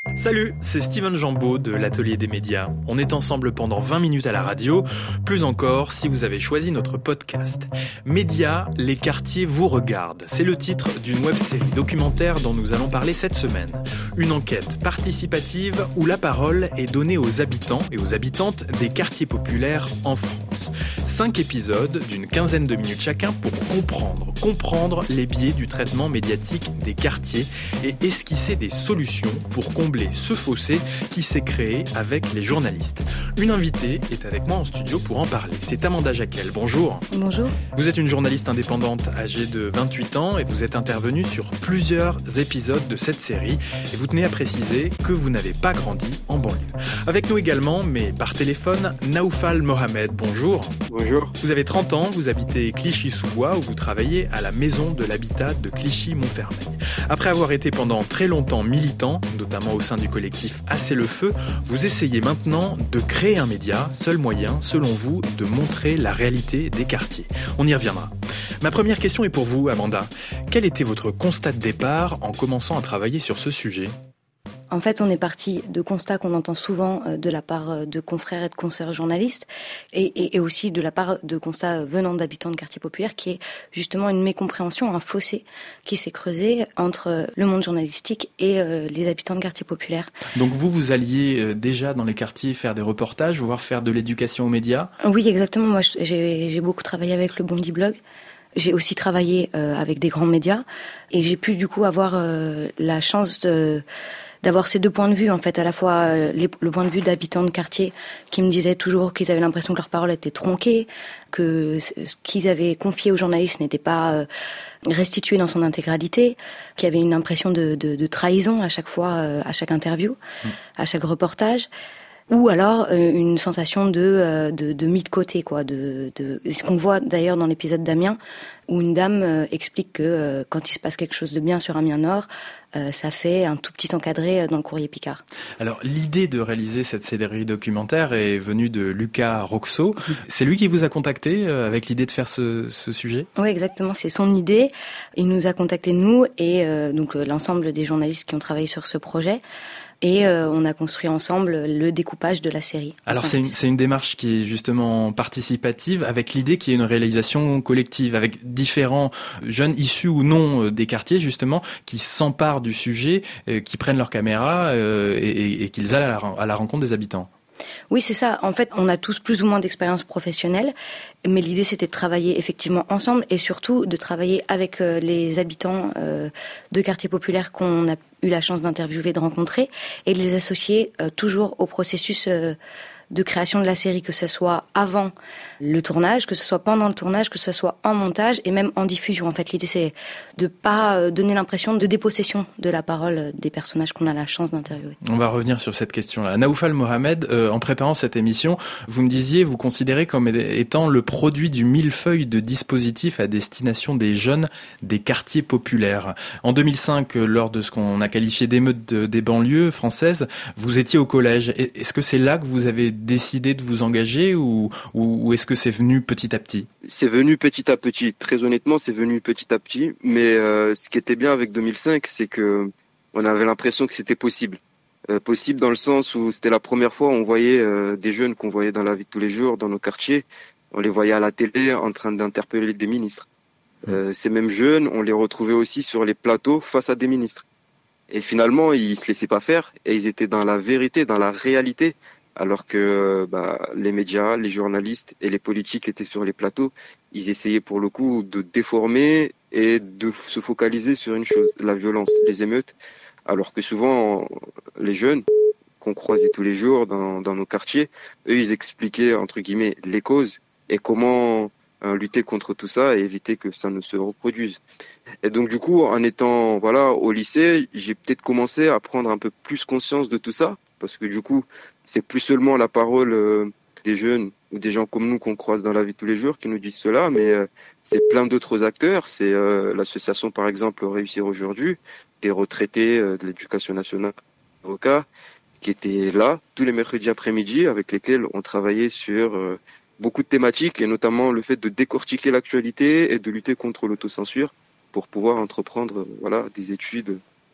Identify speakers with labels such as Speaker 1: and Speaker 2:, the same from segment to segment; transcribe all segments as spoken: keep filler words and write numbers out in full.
Speaker 1: Salut, c'est Steven Jambeau de l'Atelier des médias. On est ensemble pendant vingt minutes à la radio, plus encore si vous avez choisi notre podcast. Médias, les quartiers vous regardent. C'est le titre d'une web-série documentaire dont nous allons parler cette semaine. Une enquête participative où la parole est donnée aux habitants et aux habitantes des quartiers populaires en France. Cinq épisodes d'une quinzaine de minutes chacun pour comprendre, comprendre les biais du traitement médiatique des quartiers et esquisser des solutions pour combler ce fossé qui s'est créé avec les journalistes. Une invitée est avec moi en studio pour en parler. C'est Amanda Jacquel. Bonjour.
Speaker 2: Bonjour.
Speaker 1: Vous êtes une journaliste indépendante âgée de vingt-huit ans et vous êtes intervenue sur plusieurs épisodes de cette série. Et vous tenez à préciser que vous n'avez pas grandi en banlieue. Avec nous également, mais par téléphone, Naoufal Mohamed. Bonjour.
Speaker 3: Bonjour.
Speaker 1: Vous avez trente ans, vous habitez Clichy-sous-Bois où vous travaillez à la Maison de l'Habitat de Clichy-Montfermeil. Après avoir été pendant très longtemps militant, notamment au sein du collectif Assez le Feu, vous essayez maintenant de créer un média, seul moyen, selon vous, de montrer la réalité des quartiers. On y reviendra. Ma première question est pour vous, Amanda. Quel était votre constat de départ en commençant à travailler sur ce sujet ?
Speaker 2: En fait, on est parti de constats qu'on entend souvent de la part de confrères et de consoeurs journalistes et, et, et aussi de la part de constats venant d'habitants de quartiers populaires qui est justement une mécompréhension, un fossé qui s'est creusé entre le monde journalistique et euh, les habitants de quartiers populaires.
Speaker 1: Donc vous, vous alliez déjà dans les quartiers faire des reportages, voire faire de l'éducation aux médias ?
Speaker 2: Oui, exactement. Moi, j'ai, j'ai beaucoup travaillé avec le Bondi Blog. J'ai aussi travaillé euh, avec des grands médias et j'ai pu du coup avoir euh, la chance de... d'avoir ces deux points de vue, en fait, à la fois les, le point de vue d'habitants de quartier qui me disaient toujours qu'ils avaient l'impression que leur parole était tronquée, que ce qu'ils avaient confié aux journalistes n'était pas restitué dans son intégralité, qu'il y avait une impression de, de, de trahison à chaque fois, à chaque interview, mmh. à chaque reportage. Ou alors euh, une sensation de, euh, de, de mis de côté, quoi. De, de... Ce qu'on voit d'ailleurs dans l'épisode d'Amiens, où une dame euh, explique que euh, quand il se passe quelque chose de bien sur Amiens Nord, euh, ça fait un tout petit encadré dans le Courrier Picard.
Speaker 1: Alors l'idée de réaliser cette série documentaire est venue de Lucas Roxo. C'est lui qui vous a contacté euh, avec l'idée de faire ce, ce sujet ?
Speaker 2: Oui, exactement. C'est son idée. Il nous a contacté nous et euh, donc euh, l'ensemble des journalistes qui ont travaillé sur ce projet. Et euh, on a construit ensemble le découpage de la série.
Speaker 1: Alors c'est une, c'est une démarche qui est justement participative, avec l'idée qu'il y ait une réalisation collective, avec différents jeunes issus ou non des quartiers justement, qui s'emparent du sujet, euh, qui prennent leur caméra euh, et, et, et qu'ils aillent à la, à la rencontre des habitants.
Speaker 2: Oui, c'est ça. En fait, on a tous plus ou moins d'expérience professionnelle, mais l'idée, c'était de travailler effectivement ensemble et surtout de travailler avec euh, les habitants euh, de quartiers populaires qu'on a eu la chance d'interviewer, de rencontrer, et de les associer euh, toujours au processus euh, de création de la série, que ce soit avant le tournage, que ce soit pendant le tournage, que ce soit en montage et même en diffusion. En fait, l'idée, c'est de pas donner l'impression de dépossession de la parole des personnages qu'on a la chance d'interviewer.
Speaker 1: On va revenir sur cette question-là. Naoufal Mohamed, euh, en préparant cette émission, vous me disiez, vous considérez comme étant le produit du millefeuille de dispositifs à destination des jeunes des quartiers populaires. En deux mille cinq, lors de ce qu'on a qualifié d'émeute de, des banlieues françaises, vous étiez au collège. Est-ce que c'est là que vous avez décidé de vous engager ou, ou, ou est-ce que c'est venu petit à petit ?
Speaker 3: C'est venu petit à petit. Très honnêtement, c'est venu petit à petit. Mais euh, ce qui était bien avec deux mille cinq, c'est que on avait l'impression que c'était possible. Euh, possible dans le sens où c'était la première fois où on voyait euh, des jeunes qu'on voyait dans la vie de tous les jours, dans nos quartiers. On les voyait à la télé en train d'interpeller des ministres. Euh, ces mêmes jeunes, on les retrouvait aussi sur les plateaux face à des ministres. Et finalement, ils se laissaient pas faire et ils étaient dans la vérité, dans la réalité. Alors que bah, les médias, les journalistes et les politiques étaient sur les plateaux, ils essayaient pour le coup de déformer et de se focaliser sur une chose, la violence, les émeutes. Alors que souvent, les jeunes qu'on croisait tous les jours dans, dans nos quartiers, eux, ils expliquaient entre guillemets les causes et comment hein, lutter contre tout ça et éviter que ça ne se reproduise. Et donc du coup, en étant voilà au lycée, j'ai peut-être commencé à prendre un peu plus conscience de tout ça. Parce que du coup, c'est plus seulement la parole euh, des jeunes ou des gens comme nous qu'on croise dans la vie de tous les jours qui nous disent cela, mais euh, c'est plein d'autres acteurs. C'est euh, l'association, par exemple, Réussir aujourd'hui, des retraités euh, de l'éducation nationale, avocats, qui étaient là tous les mercredis après-midi, avec lesquels on travaillait sur euh, beaucoup de thématiques, et notamment le fait de décortiquer l'actualité et de lutter contre l'autocensure pour pouvoir entreprendre euh, voilà, des études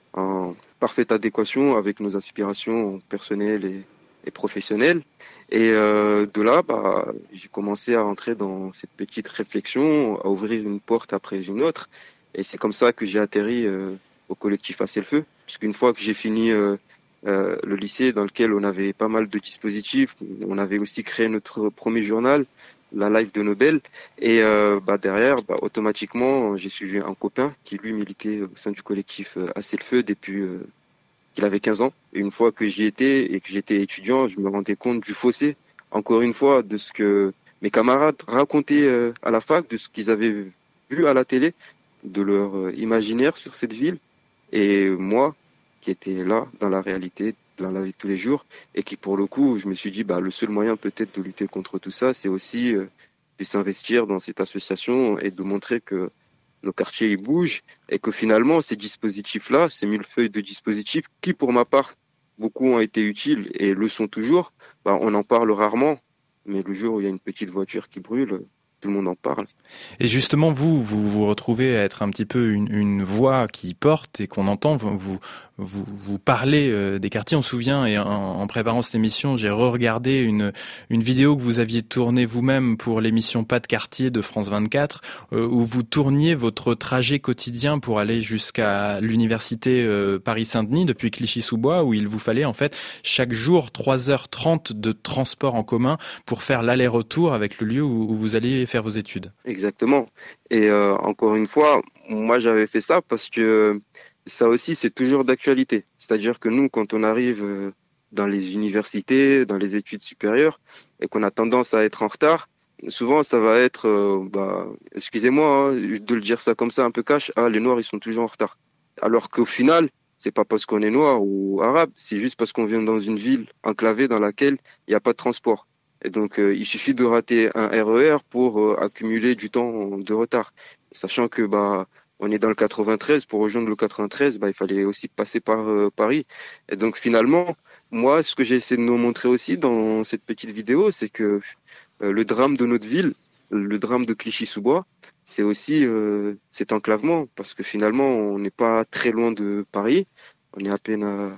Speaker 3: en parfaite adéquation avec nos aspirations personnelles et, et professionnelles. Et euh, de là, bah, j'ai commencé à entrer dans cette petite réflexion, à ouvrir une porte après une autre. Et c'est comme ça que j'ai atterri euh, au collectif Assez le Feu. Parce qu'une fois que j'ai fini euh, euh, le lycée dans lequel on avait pas mal de dispositifs, on avait aussi créé notre premier journal, la Live de Nobel. Et euh, bah, derrière, bah, automatiquement, j'ai suivi un copain qui, lui, militait au sein du collectif euh, Assez le Feu depuis euh, qu'il avait quinze ans. Et une fois que j'y étais et que j'étais étudiant, je me rendais compte du fossé, encore une fois, de ce que mes camarades racontaient euh, à la fac, de ce qu'ils avaient vu à la télé, de leur euh, imaginaire sur cette ville. Et moi, qui étais là, dans la réalité, dans la vie de tous les jours, et qui, pour le coup, je me suis dit, bah, le seul moyen peut-être de lutter contre tout ça, c'est aussi euh, de s'investir dans cette association et de montrer que nos quartiers, ils bougent, et que finalement, ces dispositifs-là, ces millefeuilles de dispositifs, qui, pour ma part, beaucoup ont été utiles et le sont toujours, bah, on en parle rarement, mais le jour où il y a une petite voiture qui brûle, tout le monde en parle.
Speaker 1: Et justement, vous, vous vous retrouvez à être un petit peu une, une voix qui porte et qu'on entend. Vous, vous, vous, vous parlez euh, des quartiers. On se souvient, et en, en préparant cette émission, j'ai re-regardé une, une vidéo que vous aviez tournée vous-même pour l'émission Pas de quartier de France vingt-quatre, euh, où vous tourniez votre trajet quotidien pour aller jusqu'à l'université euh, Paris-Saint-Denis depuis Clichy-sous-Bois, où il vous fallait en fait chaque jour trois heures trente de transport en commun pour faire l'aller-retour avec le lieu où, où vous alliez faire vos études.
Speaker 3: Exactement. Et euh, encore une fois, moi j'avais fait ça parce que ça aussi c'est toujours d'actualité. C'est-à-dire que nous, quand on arrive dans les universités, dans les études supérieures, et qu'on a tendance à être en retard, souvent ça va être, euh, bah, excusez-moi hein, de le dire ça comme ça un peu cash, ah les Noirs ils sont toujours en retard. Alors qu'au final, c'est pas parce qu'on est noir ou arabe, c'est juste parce qu'on vient dans une ville enclavée dans laquelle il n'y a pas de transport. Et donc, euh, il suffit de rater un R E R pour euh, accumuler du temps de retard. Sachant que bah on est dans le quatre-vingt-treize, pour rejoindre le quatre-vingt-treize, bah il fallait aussi passer par euh, Paris. Et donc finalement, moi, ce que j'ai essayé de nous montrer aussi dans cette petite vidéo, c'est que euh, le drame de notre ville, le drame de Clichy-sous-Bois, c'est aussi euh, cet enclavement, parce que finalement, on n'est pas très loin de Paris. On est à peine à,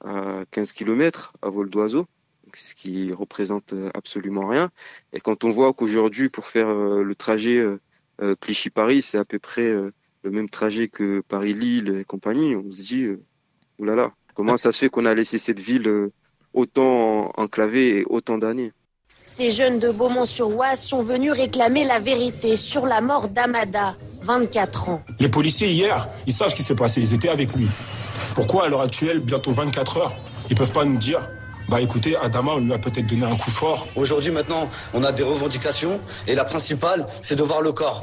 Speaker 3: à quinze kilomètres à vol d'oiseau, ce qui représente absolument rien. Et quand on voit qu'aujourd'hui, pour faire euh, le trajet euh, Clichy-Paris, c'est à peu près euh, le même trajet que Paris-Lille et compagnie, on se dit, euh, oulala, comment ça se fait qu'on a laissé cette ville euh, autant enclavée et autant d'années?
Speaker 4: Ces jeunes de Beaumont-sur-Oise sont venus réclamer la vérité sur la mort d'Amada, vingt-quatre ans.
Speaker 5: Les policiers, hier, ils savent ce qui s'est passé, ils étaient avec lui. Pourquoi, à l'heure actuelle, bientôt vingt-quatre heures, ils peuvent pas nous dire bah écoutez, Adama, on lui a peut-être donné un coup fort.
Speaker 6: Aujourd'hui, maintenant, on a des revendications et la principale, c'est de voir le corps.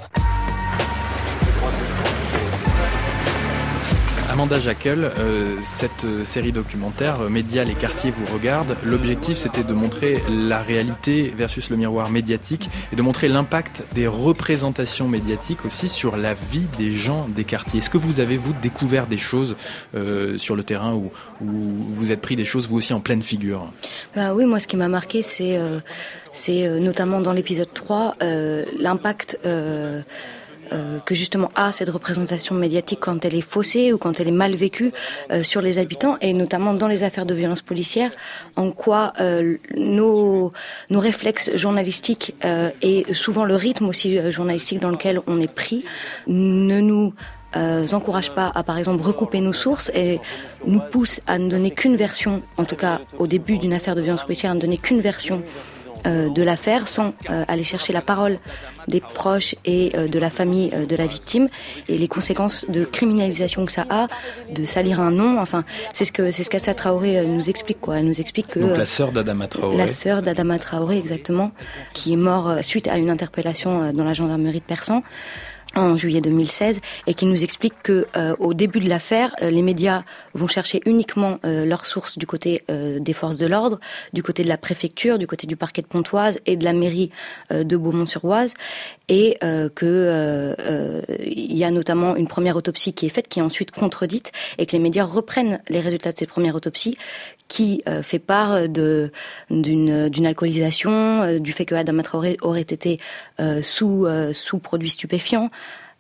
Speaker 1: Amanda Jackel, euh, cette série documentaire euh, Média, les quartiers vous regardent, l'objectif c'était de montrer la réalité versus le miroir médiatique et de montrer l'impact des représentations médiatiques aussi sur la vie des gens des quartiers. Est-ce que vous avez, vous, découvert des choses euh, sur le terrain où, où vous êtes pris des choses, vous aussi, en pleine figure?
Speaker 2: Bah oui, moi ce qui m'a marqué, c'est, euh, c'est euh, notamment dans l'épisode trois, euh, l'impact... Euh, Euh, que justement a cette représentation médiatique quand elle est faussée ou quand elle est mal vécue euh, sur les habitants, et notamment dans les affaires de violence policière, en quoi euh, nos nos réflexes journalistiques euh, et souvent le rythme aussi euh, journalistique dans lequel on est pris ne nous euh, encourage pas à, par exemple, recouper nos sources et nous pousse à ne donner qu'une version, en tout cas au début d'une affaire de violence policière, à ne donner qu'une version Euh, de l'affaire sans euh, aller chercher la parole des proches et euh, de la famille euh, de la victime et les conséquences de criminalisation que ça a, de salir un nom. Enfin, c'est ce que c'est ce qu'Assa Traoré euh, nous explique quoi. Elle nous explique que
Speaker 1: donc la sœur d'Adama Traoré.
Speaker 2: La sœur d'Adama Traoré, exactement, qui est mort euh, suite à une interpellation euh, dans la gendarmerie de Persan en juillet deux mille seize, et qui nous explique que euh, au début de l'affaire, euh, les médias vont chercher uniquement euh, leurs sources du côté euh, des forces de l'ordre, du côté de la préfecture, du côté du parquet de Pontoise et de la mairie euh, de Beaumont-sur-Oise, et euh, que euh, euh, il y a notamment une première autopsie qui est faite, qui est ensuite contredite, et que les médias reprennent les résultats de ces premières autopsies, qui euh, fait part de d'une d'une alcoolisation, euh, du fait que Adama Traoré aurait été euh, sous euh, sous produits stupéfiants,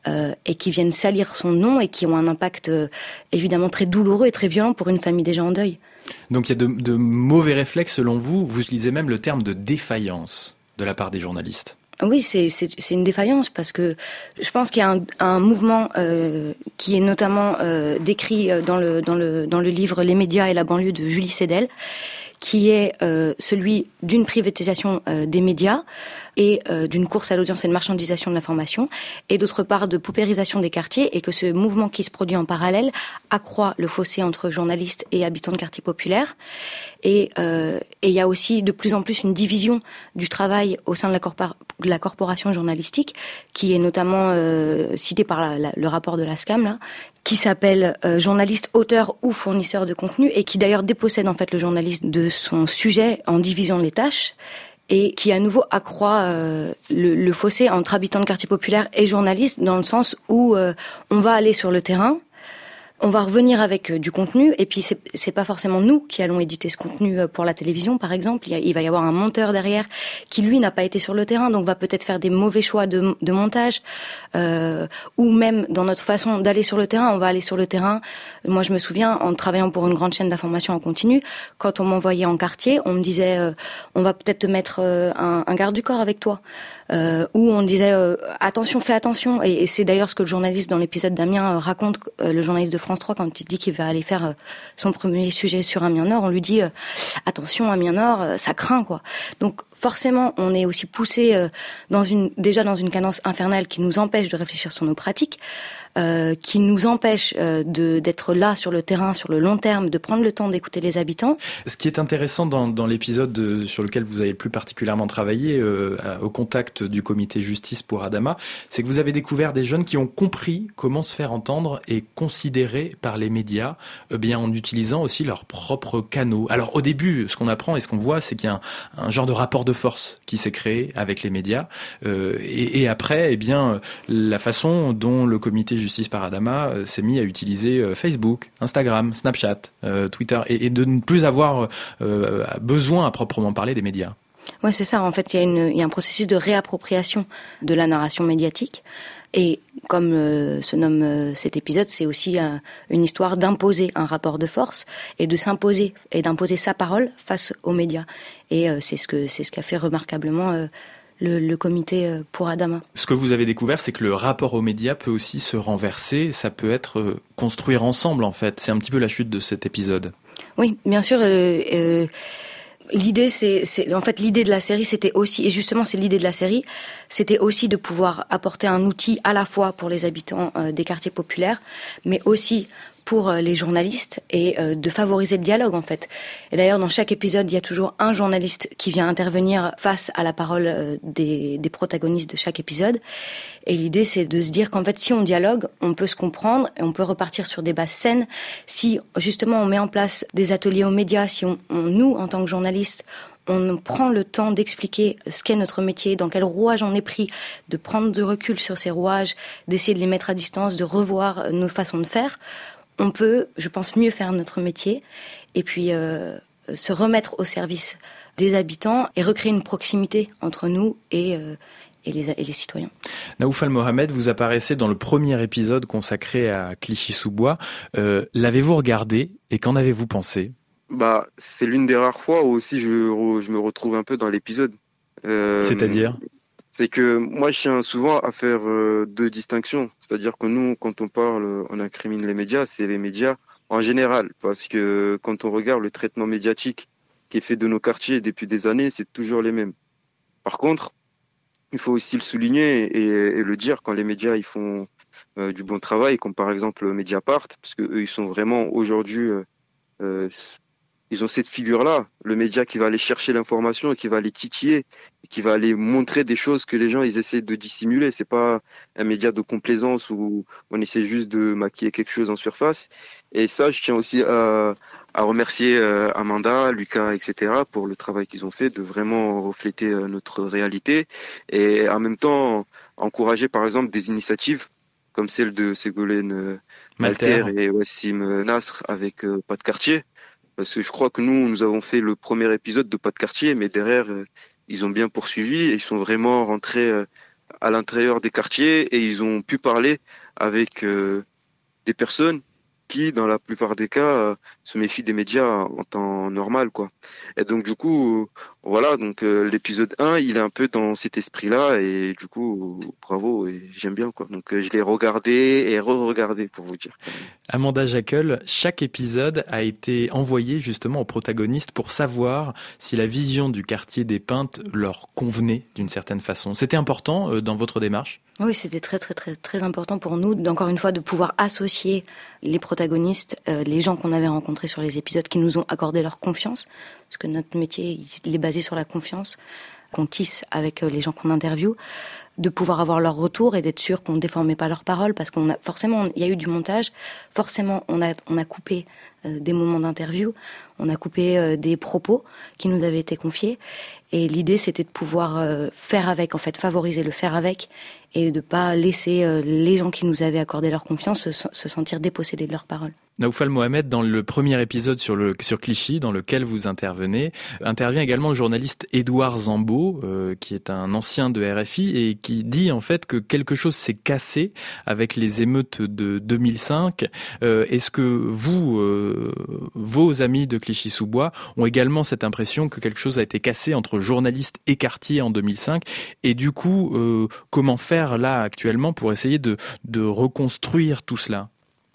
Speaker 2: euh, et qui viennent salir son nom et qui ont un impact euh, évidemment très douloureux et très violent pour une famille déjà en deuil.
Speaker 1: Donc il y a de, de mauvais réflexes selon vous. Vous utilisez même le terme de défaillance de la part des journalistes.
Speaker 2: Oui, c'est, c'est, c'est une défaillance parce que je pense qu'il y a un, un mouvement euh, qui est notamment euh, décrit dans le, dans, le, dans le livre Les médias et la banlieue de Julie Sedel, qui est euh, celui d'une privatisation euh, des médias et euh, d'une course à l'audience et de marchandisation de l'information, et d'autre part de paupérisation des quartiers, et que ce mouvement qui se produit en parallèle accroît le fossé entre journalistes et habitants de quartiers populaires. Et euh, et il y a aussi de plus en plus une division du travail au sein de la, corpor- de la corporation journalistique, qui est notamment euh, citée par la, la, le rapport de la SCAM, là, qui s'appelle euh, journaliste, auteur ou fournisseur de contenu, et qui d'ailleurs dépossède en fait le journaliste de son sujet en divisant les tâches, et qui à nouveau accroît euh, le, le fossé entre habitants de quartier populaire et journalistes, dans le sens où euh, on va aller sur le terrain, on va revenir avec euh, du contenu, et puis c'est, c'est pas forcément nous qui allons éditer ce contenu pour la télévision, par exemple. Il, y a, il va y avoir un monteur derrière qui, lui, n'a pas été sur le terrain, donc va peut-être faire des mauvais choix de, de montage, euh, ou même dans notre façon d'aller sur le terrain, on va aller sur le terrain. Moi, je me souviens, en travaillant pour une grande chaîne d'information en continu, quand on m'envoyait en quartier, on me disait euh, on va peut-être te mettre euh, un, un garde du corps avec toi. Euh, où on disait euh, attention, fais attention, et, et c'est d'ailleurs ce que le journaliste dans l'épisode d'Amiens euh, raconte, euh, le journaliste de France trois, quand il dit qu'il va aller faire euh, son premier sujet sur Amiens Nord, on lui dit euh, attention, Amiens Nord, euh, ça craint, quoi. Donc forcément, on est aussi poussé euh, dans une déjà dans une cadence infernale qui nous empêche de réfléchir sur nos pratiques, euh, qui nous empêche euh, de d'être là sur le terrain, sur le long terme, de prendre le temps d'écouter les habitants.
Speaker 1: Ce qui est intéressant dans, dans l'épisode de, sur lequel vous avez plus particulièrement travaillé, euh, au contact du comité justice pour Adama, c'est que vous avez découvert des jeunes qui ont compris comment se faire entendre et considérer par les médias, eh bien en utilisant aussi leurs propres canaux. Alors au début, ce qu'on apprend et ce qu'on voit, c'est qu'il y a un, un genre de rapport de force qui s'est créé avec les médias, euh, et, et après, eh bien la façon dont le comité justice par Adama euh, s'est mis à utiliser euh, Facebook, Instagram, Snapchat, euh, Twitter, et, et de ne plus avoir euh, besoin à proprement parler des médias.
Speaker 2: Ouais, c'est ça. En fait, il y a une, il y a un processus de réappropriation de la narration médiatique. Et comme euh, se nomme euh, cet épisode, c'est aussi euh, une histoire d'imposer un rapport de force et de s'imposer et d'imposer sa parole face aux médias. Et euh, c'est ce que c'est ce qu'a fait remarquablement euh, le, le comité euh, pour Adama. Ce
Speaker 1: que vous avez découvert, c'est que le rapport aux médias peut aussi se renverser. Ça peut être euh, construire ensemble, en fait. C'est un petit peu la chute de cet épisode.
Speaker 2: Oui, bien sûr. Euh, euh, L'idée, c'est, c'est, en fait, l'idée de la série, c'était aussi, et justement, c'est l'idée de la série, c'était aussi de pouvoir apporter un outil à la fois pour les habitants euh, des quartiers populaires, mais aussi pour euh, les journalistes, et euh, de favoriser le dialogue, en fait. Et d'ailleurs, dans chaque épisode, il y a toujours un journaliste qui vient intervenir face à la parole euh, des, des protagonistes de chaque épisode. Et l'idée, c'est de se dire qu'en fait, si on dialogue, on peut se comprendre et on peut repartir sur des bases saines. Si, justement, on met en place des ateliers aux médias, si on, on nous, en tant que journalistes, on prend le temps d'expliquer ce qu'est notre métier, dans quel rouage on est pris, de prendre du recul sur ces rouages, d'essayer de les mettre à distance, de revoir nos façons de faire, on peut, je pense, mieux faire notre métier et puis euh, se remettre au service des habitants et recréer une proximité entre nous et... Euh, Et les, et les citoyens.
Speaker 1: Naouf Al-Mohamed, vous apparaissez dans le premier épisode consacré à Clichy-sous-Bois. Euh, l'avez-vous regardé et qu'en avez-vous pensé ?
Speaker 3: Bah, c'est l'une des rares fois où aussi je, je me retrouve un peu dans l'épisode. Euh,
Speaker 1: C'est-à-dire ?
Speaker 3: C'est que moi, je tiens souvent à faire euh, deux distinctions. C'est-à-dire que nous, quand on parle, on incrimine les médias, c'est les médias en général. Parce que quand on regarde le traitement médiatique qui est fait de nos quartiers depuis des années, c'est toujours les mêmes. Par contre, il faut aussi le souligner et, et le dire quand les médias ils font euh, du bon travail, comme par exemple Mediapart, parce que eux ils sont vraiment aujourd'hui, euh, euh, ils ont cette figure-là, le média qui va aller chercher l'information et qui va aller titiller, et qui va aller montrer des choses que les gens ils essaient de dissimuler. C'est pas un média de complaisance où on essaie juste de maquiller quelque chose en surface. Et ça, je tiens aussi à à remercier euh, Amanda, Lucas, et cetera pour le travail qu'ils ont fait de vraiment refléter euh, notre réalité et en même temps encourager par exemple des initiatives comme celle de Ségolène euh, Malter et Wassim Nasr avec euh, Pas de quartier, parce que je crois que nous nous avons fait le premier épisode de Pas de quartier, mais derrière euh, ils ont bien poursuivi et ils sont vraiment rentrés euh, à l'intérieur des quartiers et ils ont pu parler avec euh, des personnes qui, dans la plupart des cas, euh, se méfient des médias en temps normal, quoi. Et donc, du coup, euh, voilà, donc euh, l'épisode un, il est un peu dans cet esprit-là, et du coup, euh, bravo, et j'aime bien, quoi. Donc, euh, je l'ai regardé et re-regardé, pour vous dire.
Speaker 1: Amanda Jackel, chaque épisode a été envoyé justement aux protagonistes pour savoir si la vision du quartier des Peintes leur convenait d'une certaine façon. C'était important euh, dans votre démarche ?
Speaker 2: Oui, c'était très très très très important pour nous, encore une fois, de pouvoir associer les protagonistes, euh, les gens qu'on avait rencontrés sur les épisodes, qui nous ont accordé leur confiance, parce que notre métier, il est basé sur la confiance qu'on tisse avec les gens qu'on interviewe, de pouvoir avoir leur retour et d'être sûr qu'on ne déformait pas leurs paroles, parce qu'on a forcément, il y a eu du montage, forcément on a on a coupé euh, des moments d'interview, on a coupé euh, des propos qui nous avaient été confiés, et l'idée c'était de pouvoir euh, faire avec, en fait, favoriser le faire avec, et de pas laisser euh, les gens qui nous avaient accordé leur confiance se, se sentir dépossédés de leurs paroles.
Speaker 1: Naoufal Mohamed, dans le premier épisode sur, le, sur Clichy, dans lequel vous intervenez, intervient également le journaliste Édouard Zambo, euh, qui est un ancien de R F I et qui dit en fait que quelque chose s'est cassé avec les émeutes de deux mille cinq. Euh, est-ce que vous, euh, vos amis de Clichy-sous-Bois, ont également cette impression que quelque chose a été cassé entre journalistes et quartier en deux mille cinq ? Et du coup, euh, comment faire là actuellement pour essayer de, de reconstruire tout cela ?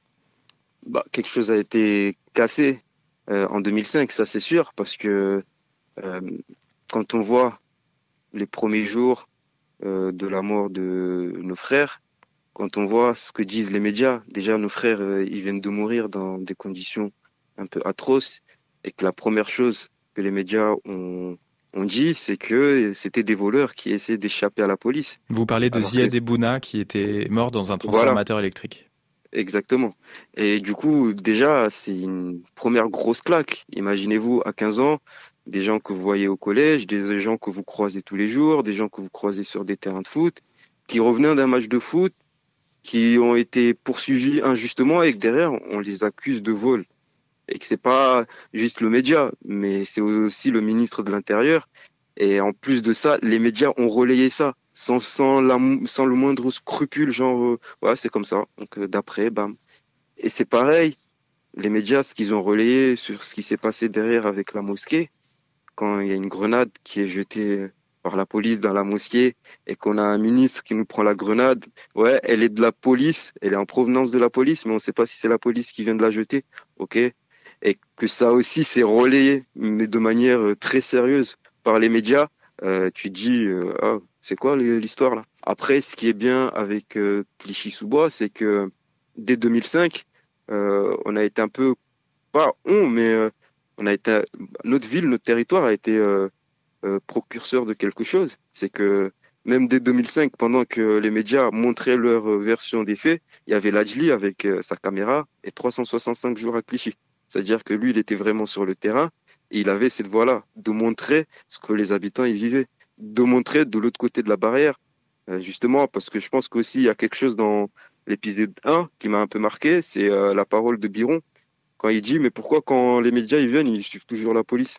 Speaker 3: Bah, quelque chose a été cassé euh, en deux mille cinq, ça c'est sûr, parce que euh, quand on voit les premiers jours euh, de la mort de nos frères, quand on voit ce que disent les médias, déjà nos frères, euh, ils viennent de mourir dans des conditions un peu atroces, et que la première chose que les médias ont, ont dit, c'est que c'était des voleurs qui essaient d'échapper à la police.
Speaker 1: Vous parlez de
Speaker 3: Alors
Speaker 1: Ziad
Speaker 3: que...
Speaker 1: Ebouna qui était mort dans un transformateur voilà. électrique.
Speaker 3: Exactement. Et du coup, déjà, c'est une première grosse claque. Imaginez-vous, à quinze ans, des gens que vous voyez au collège, des gens que vous croisez tous les jours, des gens que vous croisez sur des terrains de foot, qui revenaient d'un match de foot, qui ont été poursuivis injustement et que derrière, on les accuse de vol. Et que c'est pas juste le média, mais c'est aussi le ministre de l'Intérieur. Et en plus de ça, les médias ont relayé ça. Sans, sans, la, sans le moindre scrupule, genre, euh, ouais, c'est comme ça. Donc, euh, d'après, bam. Et c'est pareil, les médias, ce qu'ils ont relayé sur ce qui s'est passé derrière avec la mosquée, quand il y a une grenade qui est jetée par la police dans la mosquée et qu'on a un ministre qui nous prend la grenade, ouais, elle est de la police, elle est en provenance de la police, mais on ne sait pas si c'est la police qui vient de la jeter, ok? Et que ça aussi, c'est relayé, mais de manière très sérieuse par les médias, euh, tu dis, euh, ah, c'est quoi l'histoire là? Après, ce qui est bien avec euh, Clichy-sous-Bois, c'est que dès deux mille cinq, euh, on a été un peu, pas on, mais euh, on a été, notre ville, notre territoire a été euh, euh, précurseur de quelque chose. C'est que même dès deux mille cinq, pendant que les médias montraient leur euh, version des faits, il y avait Ladjli avec euh, sa caméra et trois cent soixante-cinq jours à Clichy. C'est-à-dire que lui, il était vraiment sur le terrain et il avait cette voie-là de montrer ce que les habitants y vivaient, de montrer de l'autre côté de la barrière, euh, justement, parce que je pense qu'aussi il y a quelque chose dans l'épisode un qui m'a un peu marqué, c'est euh, la parole de Biron, quand il dit, mais pourquoi quand les médias ils viennent, ils suivent toujours la police?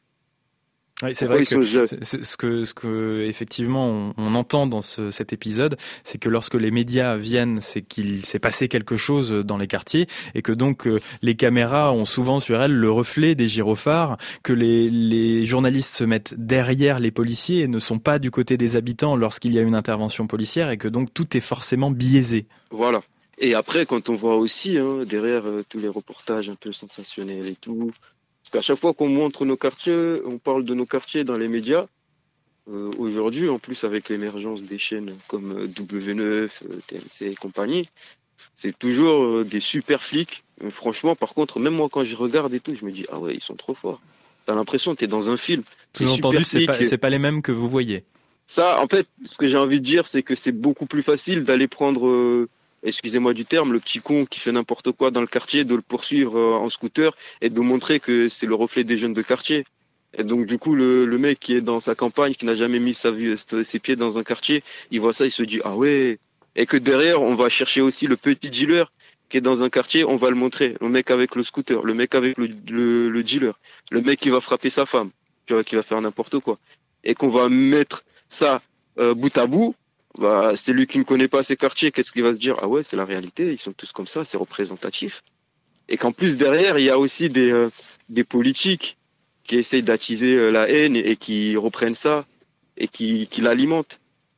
Speaker 1: Oui, c'est vrai que c'est ce que ce que effectivement on, on entend dans ce, cet épisode, c'est que lorsque les médias viennent, c'est qu'il s'est passé quelque chose dans les quartiers et que donc euh, les caméras ont souvent sur elles le reflet des gyrophares, que les les journalistes se mettent derrière les policiers et ne sont pas du côté des habitants lorsqu'il y a une intervention policière et que donc tout est forcément biaisé.
Speaker 3: Voilà. Et après, quand on voit aussi hein, derrière euh, tous les reportages un peu sensationnels et tout. Parce qu'à chaque fois qu'on montre nos quartiers, on parle de nos quartiers dans les médias. Euh, aujourd'hui, en plus avec l'émergence des chaînes comme W neuf, T M C et compagnie, c'est toujours euh, des super flics. Mais franchement, par contre, même moi quand je regarde et tout, je me dis ah ouais, ils sont trop forts. T'as l'impression que t'es dans un film.
Speaker 1: Sous-entendu, c'est pas, c'est pas les mêmes que vous voyez.
Speaker 3: Ça, en fait, ce que j'ai envie de dire, c'est que c'est beaucoup plus facile d'aller prendre... Euh, excusez-moi du terme, le petit con qui fait n'importe quoi dans le quartier, de le poursuivre en scooter et de montrer que c'est le reflet des jeunes de quartier. Et donc, du coup, le, le mec qui est dans sa campagne, qui n'a jamais mis sa vie, ses pieds dans un quartier, il voit ça, il se dit, ah ouais. Et que derrière, on va chercher aussi le petit dealer qui est dans un quartier, on va le montrer. Le mec avec le scooter, le mec avec le, le, le dealer, le mec qui va frapper sa femme, tu vois, qui va faire n'importe quoi. Et qu'on va mettre ça euh, bout à bout. bah, celui qui ne connaît pas ces quartiers, qu'est-ce qu'il va se dire? Ah ouais, c'est la réalité, ils sont tous comme ça, c'est représentatif. Et qu'en plus, derrière, il y a aussi des, euh, des politiques qui essayent d'attiser euh, la haine et, et qui reprennent ça et qui, qui l'alimentent.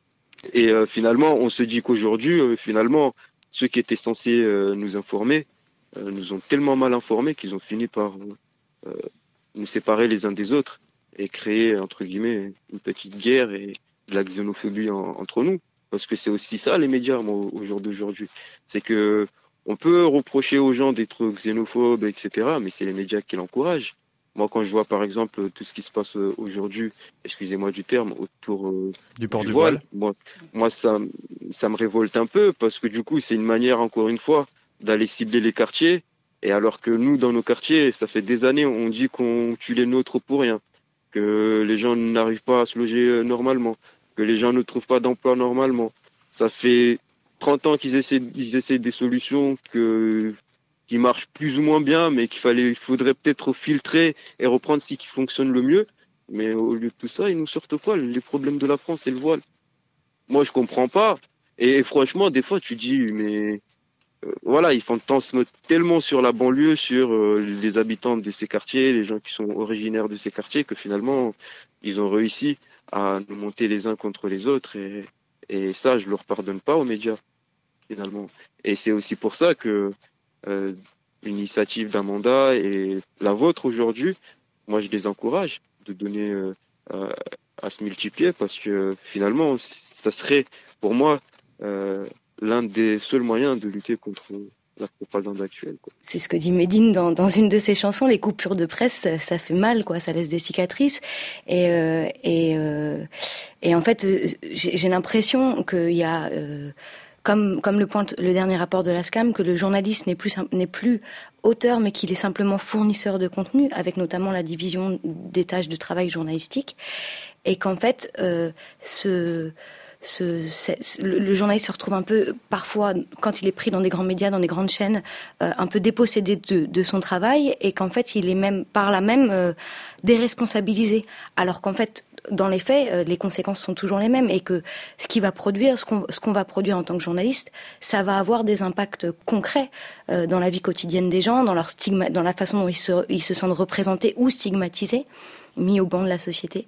Speaker 3: Et euh, finalement, on se dit qu'aujourd'hui, euh, finalement, ceux qui étaient censés euh, nous informer euh, nous ont tellement mal informés qu'ils ont fini par euh, nous séparer les uns des autres et créer, entre guillemets, une petite guerre et de la xénophobie en, entre nous. Parce que c'est aussi ça, les médias, moi, au jour d'aujourd'hui. C'est que on peut reprocher aux gens d'être xénophobes, et cetera, mais c'est les médias qui l'encouragent. Moi, quand je vois, par exemple, tout ce qui se passe aujourd'hui, excusez-moi du terme, autour euh,
Speaker 1: du port du,
Speaker 3: du
Speaker 1: voile,
Speaker 3: voile, moi, moi ça, ça me révolte un peu, parce que du coup, c'est une manière, encore une fois, d'aller cibler les quartiers. Et alors que nous, dans nos quartiers, ça fait des années, on dit qu'on tue les nôtres pour rien, que les gens n'arrivent pas à se loger normalement, que les gens ne trouvent pas d'emploi normalement. Ça fait trente ans qu'ils essaient, ils essaient des solutions que, qui marchent plus ou moins bien, mais qu'il fallait, il faudrait peut-être filtrer et reprendre ce qui fonctionne le mieux. Mais au lieu de tout ça, ils nous sortent quoi? Les problèmes de la France, c'est le voile. Moi, je comprends pas. Et franchement, des fois, tu dis, mais euh, voilà, ils fantasment tellement sur la banlieue, sur euh, les habitants de ces quartiers, les gens qui sont originaires de ces quartiers, que finalement, ils ont réussi à nous monter les uns contre les autres. Et, et ça, je leur pardonne pas aux médias, finalement. Et c'est aussi pour ça que euh, l'initiative d'Amanda et la vôtre aujourd'hui, moi, je les encourage de donner euh, à, à se multiplier, parce que finalement, ça serait pour moi euh, l'un des seuls moyens de lutter contre la propagande actuelle, quoi.
Speaker 2: C'est ce que dit Medine dans, dans une de ses chansons, les coupures de presse, ça, ça fait mal, quoi, ça laisse des cicatrices. Et, euh, et, euh, et en fait, j'ai, j'ai l'impression qu'il y a, euh, comme, comme le pointe le dernier rapport de l'A S C A M, que le journaliste n'est plus, n'est plus auteur, mais qu'il est simplement fournisseur de contenu, avec notamment la division des tâches de travail journalistique. Et qu'en fait, euh, ce... Ce, ce, le, le journaliste se retrouve un peu, parfois, quand il est pris dans des grands médias, dans des grandes chaînes, euh, un peu dépossédé de, de son travail, et qu'en fait, il est même, par là même, euh, déresponsabilisé. Alors qu'en fait, dans les faits, euh, les conséquences sont toujours les mêmes, et que ce qu'il va produire, ce qu'on, ce qu'on va produire en tant que journaliste, ça va avoir des impacts concrets euh, dans la vie quotidienne des gens, dans leur stigma, dans la façon dont ils se, ils se sentent représentés ou stigmatisés, mis au banc de la société.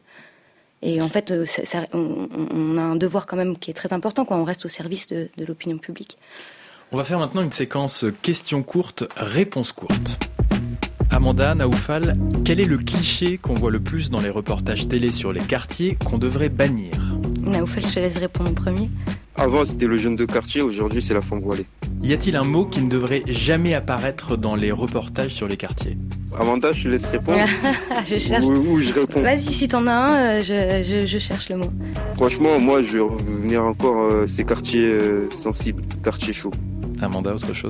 Speaker 2: Et en fait, ça, ça, on, on a un devoir quand même qui est très important, quoi. On reste au service de, de l'opinion publique.
Speaker 1: On va faire maintenant une séquence questions courtes, réponses courtes. Amanda, Naoufal, quel est le cliché qu'on voit le plus dans les reportages télé sur les quartiers qu'on devrait bannir?
Speaker 2: Naoufal, je te laisse répondre en premier.
Speaker 3: Avant, c'était le jeune de quartier, aujourd'hui, c'est la femme voilée.
Speaker 1: Y a-t-il un mot qui ne devrait jamais apparaître dans les reportages sur les quartiers?
Speaker 3: Amanda, je te laisse répondre.
Speaker 2: je cherche.
Speaker 3: Ou, ou je réponds.
Speaker 2: Vas-y, si t'en as un, je, je, je cherche le mot.
Speaker 3: Franchement, moi, je vais revenir encore euh, ces quartiers euh, sensibles, quartiers chauds.
Speaker 1: Amanda, autre chose?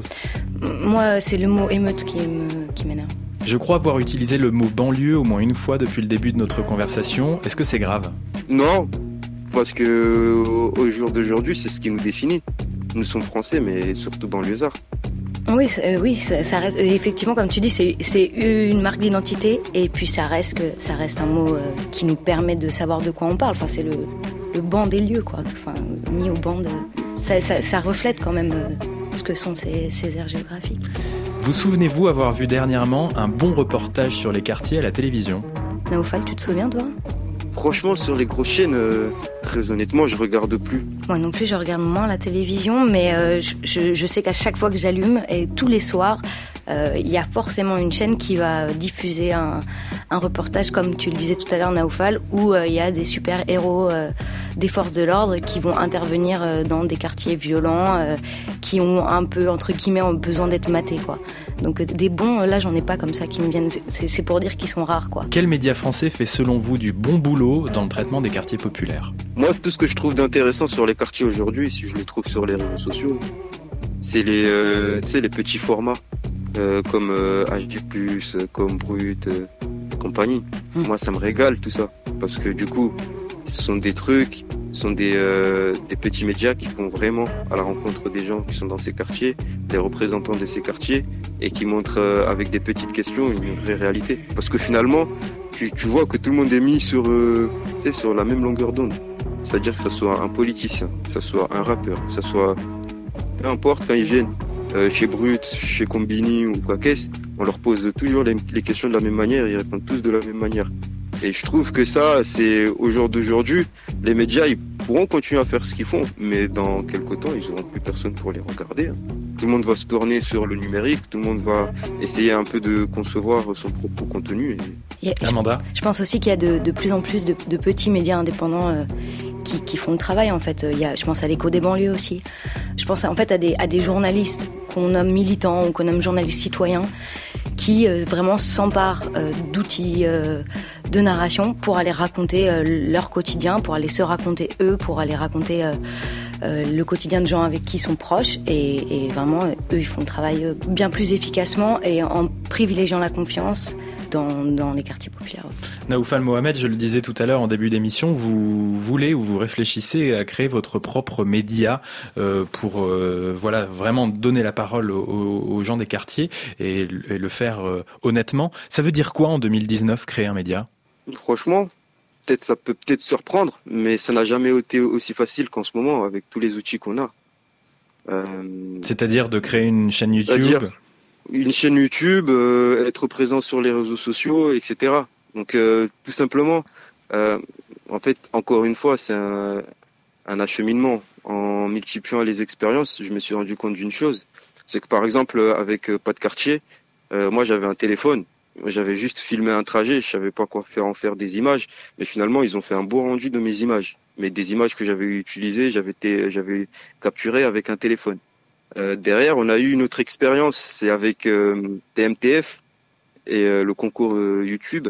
Speaker 2: Moi, c'est le mot émeute qui, me, qui m'énerve.
Speaker 1: Je crois avoir utilisé le mot banlieue au moins une fois depuis le début de notre conversation. Est-ce que c'est grave?
Speaker 3: Non, parce que au, au jour d'aujourd'hui, c'est ce qui nous définit. Nous sommes français, mais surtout banlieusards.
Speaker 2: Oui, euh, oui, ça, ça reste, effectivement, comme tu dis, c'est, c'est une marque d'identité, et puis ça reste, que, ça reste un mot euh, qui nous permet de savoir de quoi on parle. Enfin, c'est le, le banc des lieux, quoi. Enfin, mis au banc de... Ça, ça, ça reflète quand même euh, ce que sont ces, ces aires géographiques.
Speaker 1: Vous souvenez-vous avoir vu dernièrement un bon reportage sur les quartiers à la télévision?
Speaker 2: Naoufal, tu te souviens, toi?
Speaker 3: Franchement, sur les grosses chaînes, euh, très honnêtement, je regarde plus.
Speaker 2: Moi non plus, je regarde moins la télévision, mais euh, je, je sais qu'à chaque fois que j'allume, et tous les soirs, euh, il y a forcément une chaîne qui va diffuser un, un reportage, comme tu le disais tout à l'heure, Naoufal, où euh, il y a des super-héros euh, des forces de l'ordre qui vont intervenir euh, dans des quartiers violents, euh, qui ont un peu, entre guillemets, besoin d'être matés, quoi. Donc euh, des bons, là, j'en ai pas comme ça qui me viennent. C'est, c'est pour dire qu'ils sont rares, quoi.
Speaker 1: Quel média français fait, selon vous, du bon boulot dans le traitement des quartiers populaires?
Speaker 3: Moi, tout ce que je trouve d'intéressant sur les quartiers aujourd'hui, si je le trouve sur les réseaux sociaux, c'est les, euh, tu sais, les petits formats, euh, comme euh, H D plus, comme Brut, euh, compagnie. Mmh. Moi, ça me régale tout ça, parce que du coup, ce sont des trucs, ce sont des, euh, des petits médias qui vont vraiment à la rencontre des gens qui sont dans ces quartiers, des représentants de ces quartiers, et qui montrent euh, avec des petites questions une vraie réalité. Parce que finalement, tu, tu vois que tout le monde est mis sur, euh, tu sais, sur la même longueur d'onde. c'est-à-dire que ça soit un politicien, que ça soit un rappeur, que ça soit peu importe quand ils viennent euh, chez Brut, chez Combini ou quoi qu'est-ce, on leur pose toujours les, les questions de la même manière, ils répondent tous de la même manière. Et je trouve que ça, c'est au jour d'aujourd'hui, les médias, ils pourront continuer à faire ce qu'ils font, mais dans quelque temps, ils n'auront plus personne pour les regarder. Tout le monde va se tourner sur le numérique, tout le monde va essayer un peu de concevoir son propre contenu. Et...
Speaker 2: a,
Speaker 1: Amanda ?
Speaker 2: Je, je pense aussi qu'il y a de, de plus en plus de, de petits médias indépendants euh, qui, qui font le travail, en fait. Il y a, je pense à l'Écho des banlieues aussi. Je pense en fait à des, à des journalistes qu'on nomme militants ou qu'on nomme journalistes citoyens qui euh, vraiment s'emparent euh, d'outils euh, de narration pour aller raconter euh, leur quotidien, pour aller se raconter eux, pour aller raconter euh, euh, le quotidien de gens avec qui ils sont proches. Et, et vraiment, eux, ils font le travail bien plus efficacement et en privilégiant la confiance dans, dans les quartiers populaires.
Speaker 1: Naoufal Mohamed, je le disais tout à l'heure en début d'émission, vous voulez ou vous réfléchissez à créer votre propre média euh, pour euh, voilà vraiment donner la parole aux, aux gens des quartiers et, et le faire euh, honnêtement. Ça veut dire quoi en deux mille dix-neuf créer un média ?
Speaker 3: Franchement, peut-être ça peut peut-être surprendre, mais ça n'a jamais été aussi facile qu'en ce moment avec tous les outils qu'on a. Euh,
Speaker 1: C'est-à-dire de créer une chaîne YouTube ?
Speaker 3: Une chaîne YouTube, euh, être présent sur les réseaux sociaux, et cetera. Donc euh, tout simplement, euh, en fait, encore une fois, c'est un, un acheminement. En multipliant les expériences, je me suis rendu compte d'une chose, c'est que par exemple avec euh, Pas de quartier, euh, moi j'avais un téléphone, j'avais juste filmé un trajet, je savais pas quoi faire en faire des images, mais finalement ils ont fait un beau rendu de mes images, mais des images que j'avais utilisées, j'avais été, j'avais capturé avec un téléphone. Euh, derrière, on a eu une autre expérience, c'est avec euh, T M T F et euh, le concours euh, YouTube.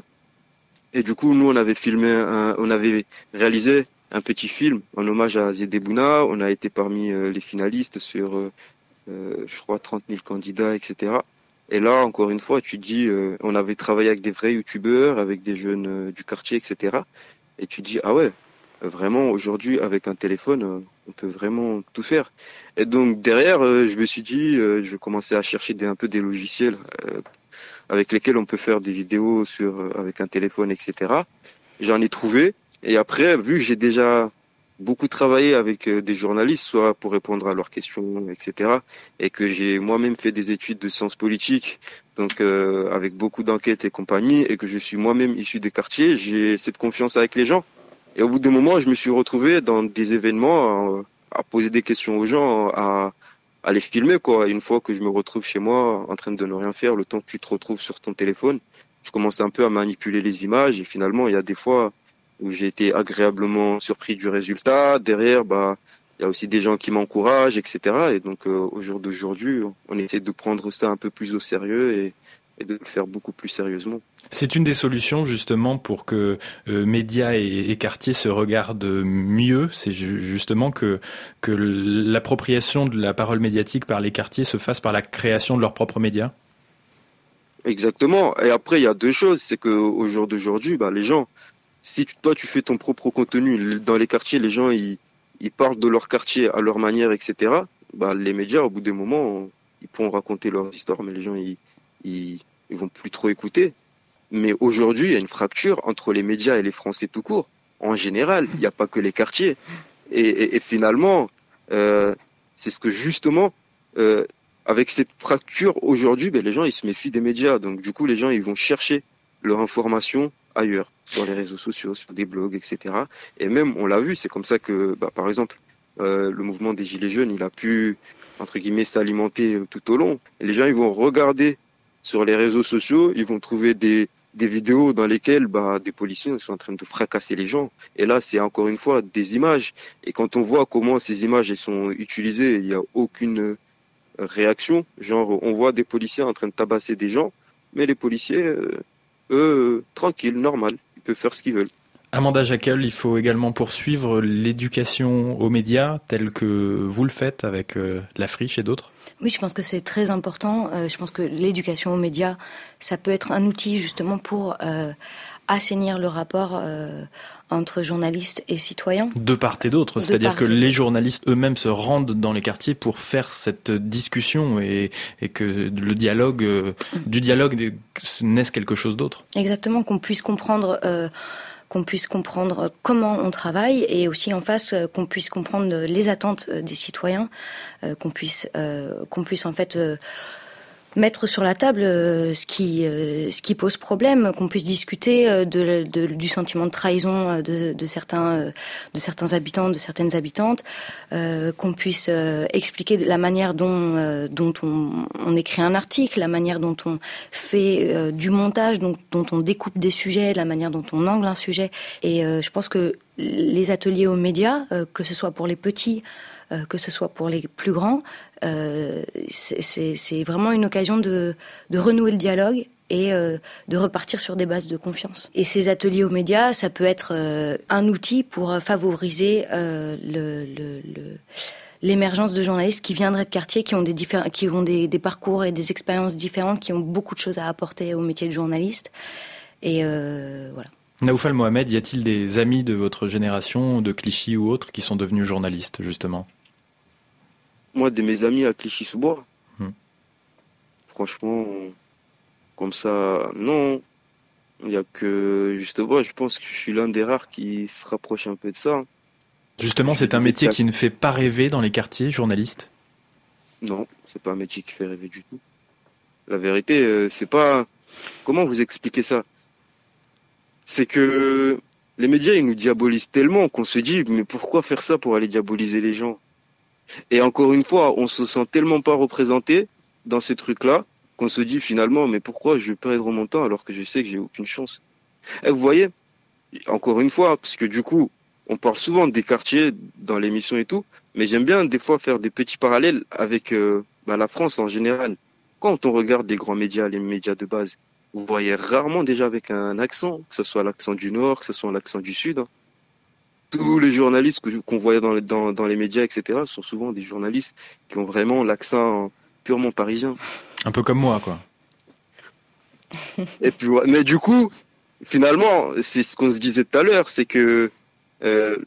Speaker 3: Et du coup, nous, on avait filmé, un, on avait réalisé un petit film en hommage à Zédé Bouna. On a été parmi euh, les finalistes sur, euh, euh, je crois, trente mille candidats, et cetera. Et là, encore une fois, tu dis, euh, on avait travaillé avec des vrais youtubeurs, avec des jeunes euh, du quartier, et cetera. Et tu dis, ah ouais, vraiment, aujourd'hui, avec un téléphone, euh, on peut vraiment tout faire. Et donc, derrière, euh, je me suis dit, euh, je commençais à chercher des, un peu des logiciels euh, avec lesquels on peut faire des vidéos sur, euh, avec un téléphone, et cetera. J'en ai trouvé. Et après, vu que j'ai déjà beaucoup travaillé avec euh, des journalistes, soit pour répondre à leurs questions, et cetera, et que j'ai moi-même fait des études de sciences politiques, donc euh, avec beaucoup d'enquêtes et compagnie, et que je suis moi-même issu des quartiers, j'ai cette confiance avec les gens. Et au bout d'un moment, je me suis retrouvé dans des événements à, à poser des questions aux gens, à, à les filmer, quoi. Une fois que je me retrouve chez moi en train de ne rien faire, le temps que tu te retrouves sur ton téléphone, je commence un peu à manipuler les images. Et finalement, il y a des fois où j'ai été agréablement surpris du résultat. Derrière, bah, il y a aussi des gens qui m'encouragent, et cetera. Et donc, euh, au jour d'aujourd'hui, on essaie de prendre ça un peu plus au sérieux et, et de le faire beaucoup plus sérieusement.
Speaker 1: C'est une des solutions justement pour que euh, médias et, et quartiers se regardent mieux. C'est ju- justement que, que l'appropriation de la parole médiatique par les quartiers se fasse par la création de leurs propres médias.
Speaker 3: Exactement. Et après, il y a deux choses. C'est qu'au jour d'aujourd'hui, bah, les gens, si tu, toi tu fais ton propre contenu dans les quartiers, les gens ils, ils parlent de leur quartier à leur manière, et cetera. Bah, les médias, au bout des moments, ils pourront raconter leurs histoires, mais les gens ils, ils, ils vont plus trop écouter. Mais aujourd'hui, il y a une fracture entre les médias et les Français tout court. En général, il n'y a pas que les quartiers. Et, et, et finalement, euh, c'est ce que justement, euh, avec cette fracture aujourd'hui, ben, les gens ils se méfient des médias. Donc du coup, les gens ils vont chercher leur information ailleurs, sur les réseaux sociaux, sur des blogs, et cetera. Et même, on l'a vu, c'est comme ça que, bah, par exemple, euh, le mouvement des Gilets jaunes, il a pu, entre guillemets, s'alimenter tout au long. Et les gens ils vont regarder sur les réseaux sociaux, ils vont trouver des des vidéos dans lesquelles bah, des policiers sont en train de fracasser les gens. Et là, c'est encore une fois des images. Et quand on voit comment ces images elles sont utilisées, il n'y a aucune réaction. Genre, on voit des policiers en train de tabasser des gens, mais les policiers, euh, eux, tranquilles, normal, ils peuvent faire ce qu'ils veulent.
Speaker 1: Amanda Jacquel, il faut également poursuivre l'éducation aux médias, telle que vous le faites avec euh, La Friche et d'autres.
Speaker 2: Oui, je pense que c'est très important. Euh, je pense que l'éducation aux médias, ça peut être un outil justement pour euh, assainir le rapport euh, entre journalistes et citoyens.
Speaker 1: De part et d'autre, c'est-à-dire que les journalistes eux-mêmes se rendent dans les quartiers pour faire cette discussion et, et que le dialogue, euh, du dialogue naisse quelque chose d'autre.
Speaker 2: Exactement, qu'on puisse comprendre... Euh, qu'on puisse comprendre comment on travaille et aussi en face qu'on puisse comprendre les attentes des citoyens, euh, qu'on puisse euh, qu'on puisse en fait euh, mettre sur la table euh, ce qui euh, ce qui pose problème, qu'on puisse discuter euh, de, de, du sentiment de trahison de, de certains euh, de certains habitants, de certaines habitantes, euh, qu'on puisse euh, expliquer la manière dont euh, dont on, on écrit un article, la manière dont on fait euh, du montage, dont, dont on découpe des sujets, la manière dont on angle un sujet. Et euh, je pense que les ateliers aux médias, euh, que ce soit pour les petits, euh, que ce soit pour les plus grands, euh, c'est, c'est, c'est vraiment une occasion de, de renouer le dialogue et euh, de repartir sur des bases de confiance. Et ces ateliers aux médias, ça peut être euh, un outil pour favoriser euh, le, le, le, l'émergence de journalistes qui viendraient de quartiers, qui ont des diffé- qui ont des, des parcours et des expériences différentes, qui ont beaucoup de choses à apporter au métier de journaliste. Et euh, voilà.
Speaker 1: Naoufal Mohamed, y a-t-il des amis de votre génération, de Clichy ou autres, qui sont devenus journalistes, justement ?
Speaker 3: Moi, de mes amis à Clichy-sous-Bois,
Speaker 1: hmm.
Speaker 3: franchement, comme ça, non. Il n'y a que, justement, je pense que je suis l'un des rares qui se rapproche un peu de ça.
Speaker 1: Justement,
Speaker 3: je
Speaker 1: c'est un métier qui ne fait pas rêver dans les quartiers, journaliste ?
Speaker 3: Non, c'est pas un métier qui fait rêver du tout. La vérité, c'est pas... Comment vous expliquer ça ? C'est que les médias, ils nous diabolisent tellement qu'on se dit, mais pourquoi faire ça pour aller diaboliser les gens ? Et encore une fois, on se sent tellement pas représenté dans ces trucs-là qu'on se dit finalement, mais pourquoi je vais perdre mon temps alors que je sais que j'ai aucune chance ? Et vous voyez, encore une fois, parce que du coup, on parle souvent des quartiers dans l'émission et tout, mais j'aime bien des fois faire des petits parallèles avec euh, bah, la France en général. Quand on regarde les grands médias, les médias de base, vous voyez rarement déjà avec un accent, que ce soit l'accent du Nord, que ce soit l'accent du Sud. Hein. Tous les journalistes que, qu'on voyait dans les, dans, dans les médias, et cetera, sont souvent des journalistes qui ont vraiment l'accent purement parisien.
Speaker 1: Un peu comme moi, quoi.
Speaker 3: Et puis, mais du coup, finalement, c'est ce qu'on se disait tout à l'heure, c'est que euh,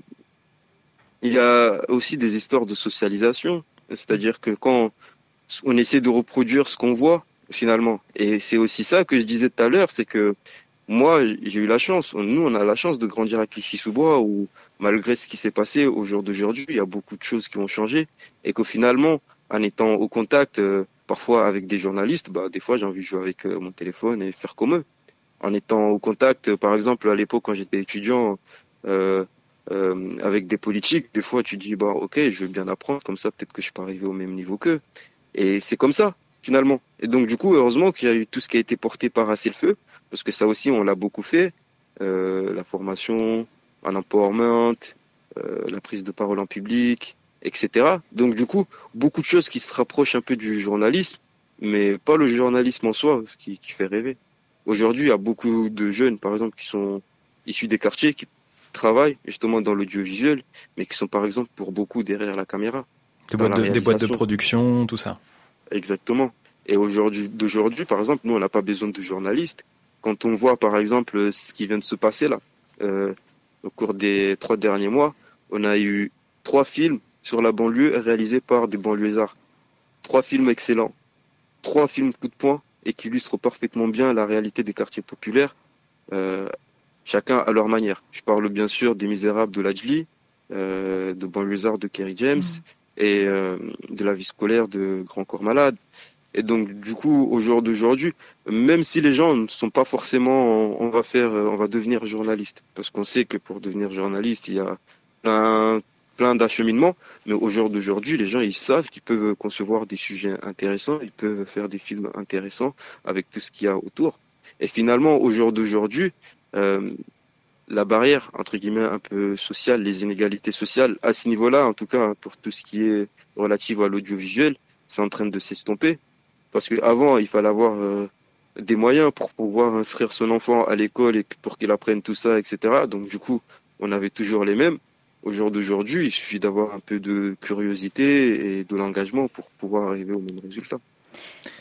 Speaker 3: il y a aussi des histoires de socialisation. C'est-à-dire que quand on essaie de reproduire ce qu'on voit, finalement, et c'est aussi ça que je disais tout à l'heure, c'est que moi, j'ai eu la chance, nous, on a la chance de grandir à Clichy-sous-Bois où, malgré ce qui s'est passé au jour d'aujourd'hui, il y a beaucoup de choses qui ont changé et qu'au finalement, en étant au contact, euh, parfois avec des journalistes, bah, des fois, j'ai envie de jouer avec euh, mon téléphone et faire comme eux. En étant au contact, par exemple, à l'époque, quand j'étais étudiant, euh, euh, avec des politiques, des fois, tu dis, bah, ok, je veux bien apprendre, comme ça, peut-être que je peux arriver au même niveau qu'eux. Et c'est comme ça, finalement. Et donc, du coup, heureusement qu'il y a eu tout ce qui a été porté par Assez le Feu, parce que ça aussi, on l'a beaucoup fait, euh, la formation, un empowerment, euh, la prise de parole en public, et cetera. Donc, du coup, beaucoup de choses qui se rapprochent un peu du journalisme, mais pas le journalisme en soi, ce qui, qui fait rêver. Aujourd'hui, il y a beaucoup de jeunes, par exemple, qui sont issus des quartiers, qui travaillent justement dans l'audiovisuel, mais qui sont, par exemple, pour beaucoup derrière la caméra.
Speaker 1: Des boîtes de, des boîtes de production, tout ça.
Speaker 3: Exactement. Et aujourd'hui, d'aujourd'hui, par exemple, nous, on n'a pas besoin de journalistes. Quand on voit, par exemple, ce qui vient de se passer là, euh, au cours des trois derniers mois, on a eu trois films sur la banlieue réalisés par des banlieusards. Trois films excellents. Trois films coup de poing et qui illustrent parfaitement bien la réalité des quartiers populaires, euh, chacun à leur manière. Je parle bien sûr des Misérables de Lajli, euh, de Banlieusards de Kerry James mmh. et euh, de La vie scolaire de Grand Corps Malade. Et donc, du coup, au jour d'aujourd'hui, même si les gens ne sont pas forcément, on va faire, on va devenir journaliste, parce qu'on sait que pour devenir journaliste, il y a plein, plein d'acheminements, mais au jour d'aujourd'hui, les gens, ils savent qu'ils peuvent concevoir des sujets intéressants, ils peuvent faire des films intéressants avec tout ce qu'il y a autour. Et finalement, au jour d'aujourd'hui, euh, la barrière, entre guillemets, un peu sociale, les inégalités sociales, à ce niveau-là, en tout cas, pour tout ce qui est relatif à l'audiovisuel, c'est en train de s'estomper. Parce qu'avant, il fallait avoir euh, des moyens pour pouvoir inscrire son enfant à l'école et pour qu'il apprenne tout ça, et cetera. Donc du coup, on avait toujours les mêmes. Au jour d'aujourd'hui, il suffit d'avoir un peu de curiosité et de l'engagement pour pouvoir arriver au même résultat.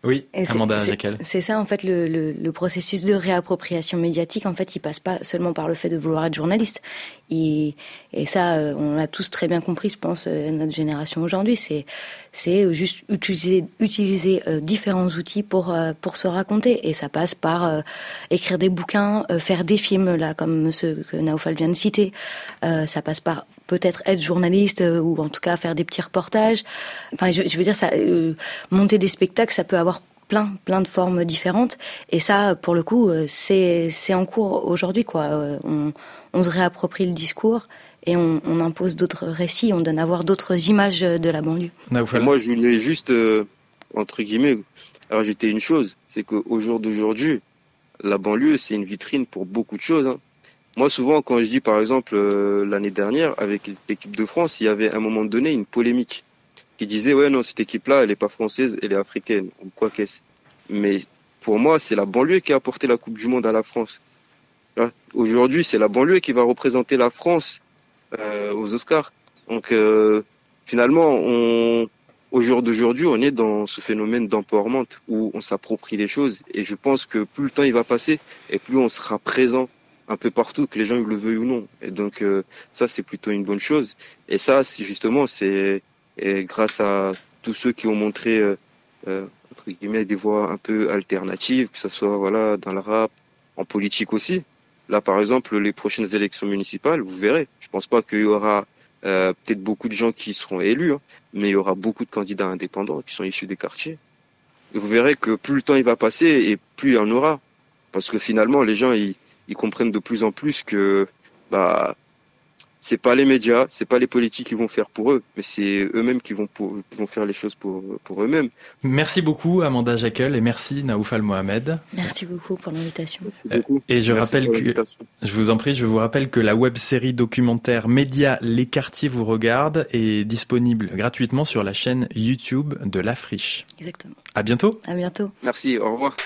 Speaker 1: Oui,
Speaker 2: Et
Speaker 1: Amanda
Speaker 2: c'est,
Speaker 1: Jacquel.
Speaker 2: C'est, c'est ça, en fait, le, le, le processus de réappropriation médiatique, en fait, il passe pas seulement par le fait de vouloir être journaliste. Et, et ça, on l'a tous très bien compris, je pense, notre génération aujourd'hui. C'est, c'est juste utiliser, utiliser euh, différents outils pour, euh, pour se raconter. Et ça passe par euh, écrire des bouquins, euh, faire des films, là, comme ceux que Naoufal vient de citer. Euh, ça passe par peut-être être journaliste euh, ou en tout cas faire des petits reportages. Enfin, je, je veux dire, ça, euh, monter des spectacles, ça peut avoir plein, plein de formes différentes. Et ça, pour le coup, euh, c'est, c'est en cours aujourd'hui, quoi. Euh, on, on se réapproprie le discours et on, on impose d'autres récits, on donne à voir d'autres images de la banlieue.
Speaker 3: Et moi, je voulais juste, euh, entre guillemets, rajouter une chose, c'est qu'au jour d'aujourd'hui, la banlieue, c'est une vitrine pour beaucoup de choses, hein. Moi, souvent, quand je dis, par exemple, euh, l'année dernière, avec l'équipe de France, il y avait à un moment donné une polémique qui disait, ouais, non, cette équipe-là, elle n'est pas française, elle est africaine, ou quoi qu'est-ce. Mais pour moi, c'est la banlieue qui a apporté la Coupe du Monde à la France. Là, aujourd'hui, c'est la banlieue qui va représenter la France euh, aux Oscars. Donc, euh, finalement, on, au jour d'aujourd'hui, on est dans ce phénomène d'empowerment où on s'approprie les choses. Et je pense que plus le temps il va passer, et plus on sera présent un peu partout, que les gens le veuillent ou non. Et donc euh, ça, c'est plutôt une bonne chose. Et ça, c'est justement, c'est et grâce à tous ceux qui ont montré euh, euh, entre guillemets des voies un peu alternatives, que ce soit voilà dans le rap, en politique aussi. Là, par exemple, les prochaines élections municipales, vous verrez. Je pense pas qu'il y aura euh, peut-être beaucoup de gens qui seront élus, hein, mais il y aura beaucoup de candidats indépendants qui sont issus des quartiers. Et vous verrez que plus le temps il va passer et plus il y en aura, parce que finalement, les gens ils ils comprennent de plus en plus que bah c'est pas les médias, c'est pas les politiques qui vont faire pour eux, mais c'est eux-mêmes qui vont pour, qui vont faire les choses pour pour eux-mêmes.
Speaker 1: Merci beaucoup Amanda Jacquel et merci Naoufal Mohamed.
Speaker 2: Merci beaucoup pour l'invitation.
Speaker 1: Euh, et je
Speaker 3: Merci
Speaker 1: rappelle que je vous en prie, je vous rappelle que la web-série documentaire Média Les quartiers vous regardent est disponible gratuitement sur la chaîne YouTube de La Friche.
Speaker 2: Exactement.
Speaker 1: À bientôt.
Speaker 2: À bientôt.
Speaker 3: Merci, au revoir.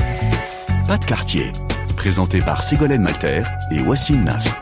Speaker 7: Pas de quartier, présenté par Ségolène Malter et Wassim Nasr.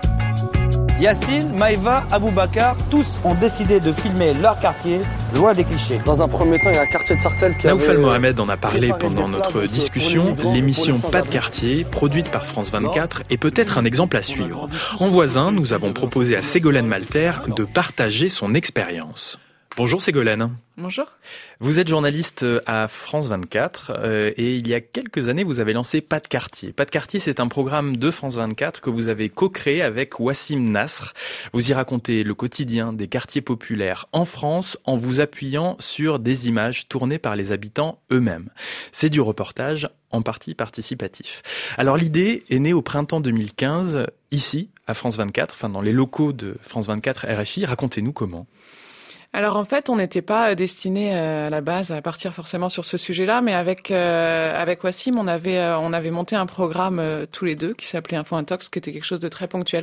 Speaker 8: Yacine, Maïva, Aboubacar, tous ont décidé de filmer leur quartier, loin des clichés.
Speaker 9: Dans un premier temps, il y a un quartier de Sarcelles qui
Speaker 1: Naoufal
Speaker 9: avait...
Speaker 1: Mohamed en a parlé pendant notre discussion. L'émission Pas de quartier, produite par France vingt-quatre, est peut-être un exemple à suivre. En voisin, nous avons proposé à Ségolène Malter de partager son expérience. Bonjour Ségolène.
Speaker 10: Bonjour.
Speaker 1: Vous êtes journaliste à France vingt-quatre euh, et il y a quelques années, vous avez lancé Pas de quartier. Pas de quartier, c'est un programme de France vingt-quatre que vous avez co-créé avec Wassim Nasr. Vous y racontez le quotidien des quartiers populaires en France en vous appuyant sur des images tournées par les habitants eux-mêmes. C'est du reportage en partie participatif. Alors l'idée est née au printemps deux mille quinze, ici, à France vingt-quatre, enfin dans les locaux de France vingt-quatre R F I. Racontez-nous comment.
Speaker 10: Alors en fait, on n'était pas destiné à la base à partir forcément sur ce sujet-là, mais avec euh, avec Wassim, on avait euh, on avait monté un programme euh, tous les deux qui s'appelait Info Intox, qui était quelque chose de très ponctuel,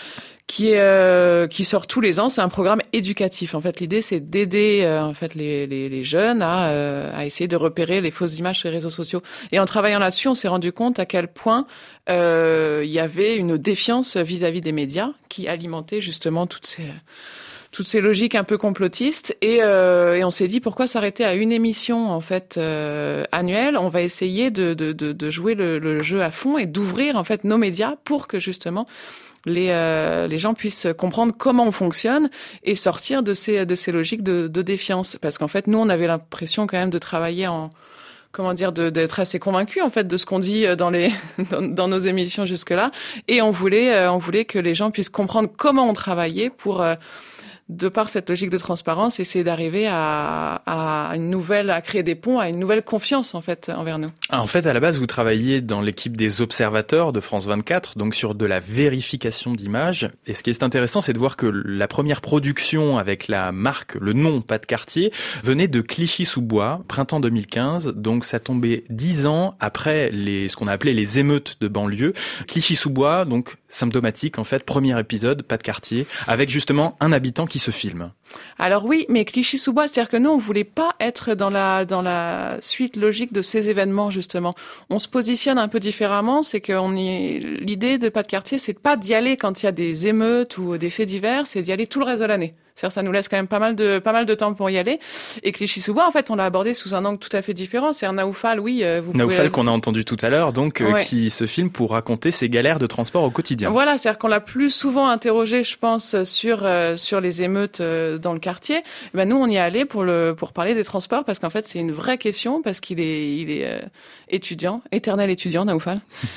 Speaker 10: qui est euh, qui sort tous les ans. C'est un programme éducatif. En fait, l'idée c'est d'aider euh, en fait les les, les jeunes à euh, à essayer de repérer les fausses images sur les réseaux sociaux. Et en travaillant là-dessus, on s'est rendu compte à quel point euh, il y avait une défiance vis-à-vis des médias qui alimentait justement toutes ces toutes ces logiques un peu complotistes et, euh, et on s'est dit pourquoi s'arrêter à une émission en fait euh, annuelle. On va essayer de, de, de, de jouer le, le jeu à fond et d'ouvrir en fait nos médias pour que justement les euh, les gens puissent comprendre comment on fonctionne et sortir de ces de ces logiques de, de défiance. Parce qu'en fait nous on avait l'impression quand même de travailler en comment dire, de, d'être assez convaincu en fait de ce qu'on dit dans les dans, dans nos émissions jusque-là, et on voulait euh, on voulait que les gens puissent comprendre comment on travaillait pour euh, de par cette logique de transparence, essayer d'arriver à, à une nouvelle, à créer des ponts, à une nouvelle confiance, en fait, envers nous.
Speaker 1: En fait, à la base, vous travaillez dans l'équipe des observateurs de France vingt-quatre, donc sur de la vérification d'images. Et ce qui est intéressant, c'est de voir que la première production avec la marque, le nom Pas de quartier, venait de Clichy-sous-Bois, printemps deux mille quinze. Donc, ça tombait dix ans après les, ce qu'on a appelé les émeutes de banlieue. Clichy-sous-Bois, donc, symptomatique, en fait, premier épisode, Pas de quartier, avec justement un habitant qui se filme.
Speaker 10: Alors oui, mais Clichy-sous-Bois, c'est-à-dire que nous, on voulait pas être dans la dans la suite logique de ces événements, justement. On se positionne un peu différemment, c'est qu'on y... l'idée de Pas de quartier, c'est pas d'y aller quand il y a des émeutes ou des faits divers, c'est d'y aller tout le reste de l'année. C'est-à-dire, ça nous laisse quand même pas mal de, pas mal de temps pour y aller. Et Clichy-sous-Bois, en fait, on l'a abordé sous un angle tout à fait différent. C'est un Naoufal, oui, euh, vous
Speaker 1: Naoufal
Speaker 10: pouvez...
Speaker 1: qu'on a entendu tout à l'heure, donc, euh,
Speaker 10: ouais.
Speaker 1: qui se filme pour raconter ses galères de transport au quotidien.
Speaker 10: Voilà, c'est-à-dire qu'on l'a plus souvent interrogé, je pense, sur, euh, sur les émeutes euh, dans le quartier. Ben, nous, on y est allé pour le, pour parler des transports, parce qu'en fait, c'est une vraie question, parce qu'il est, il est, euh, étudiant, éternel étudiant, Naoufal.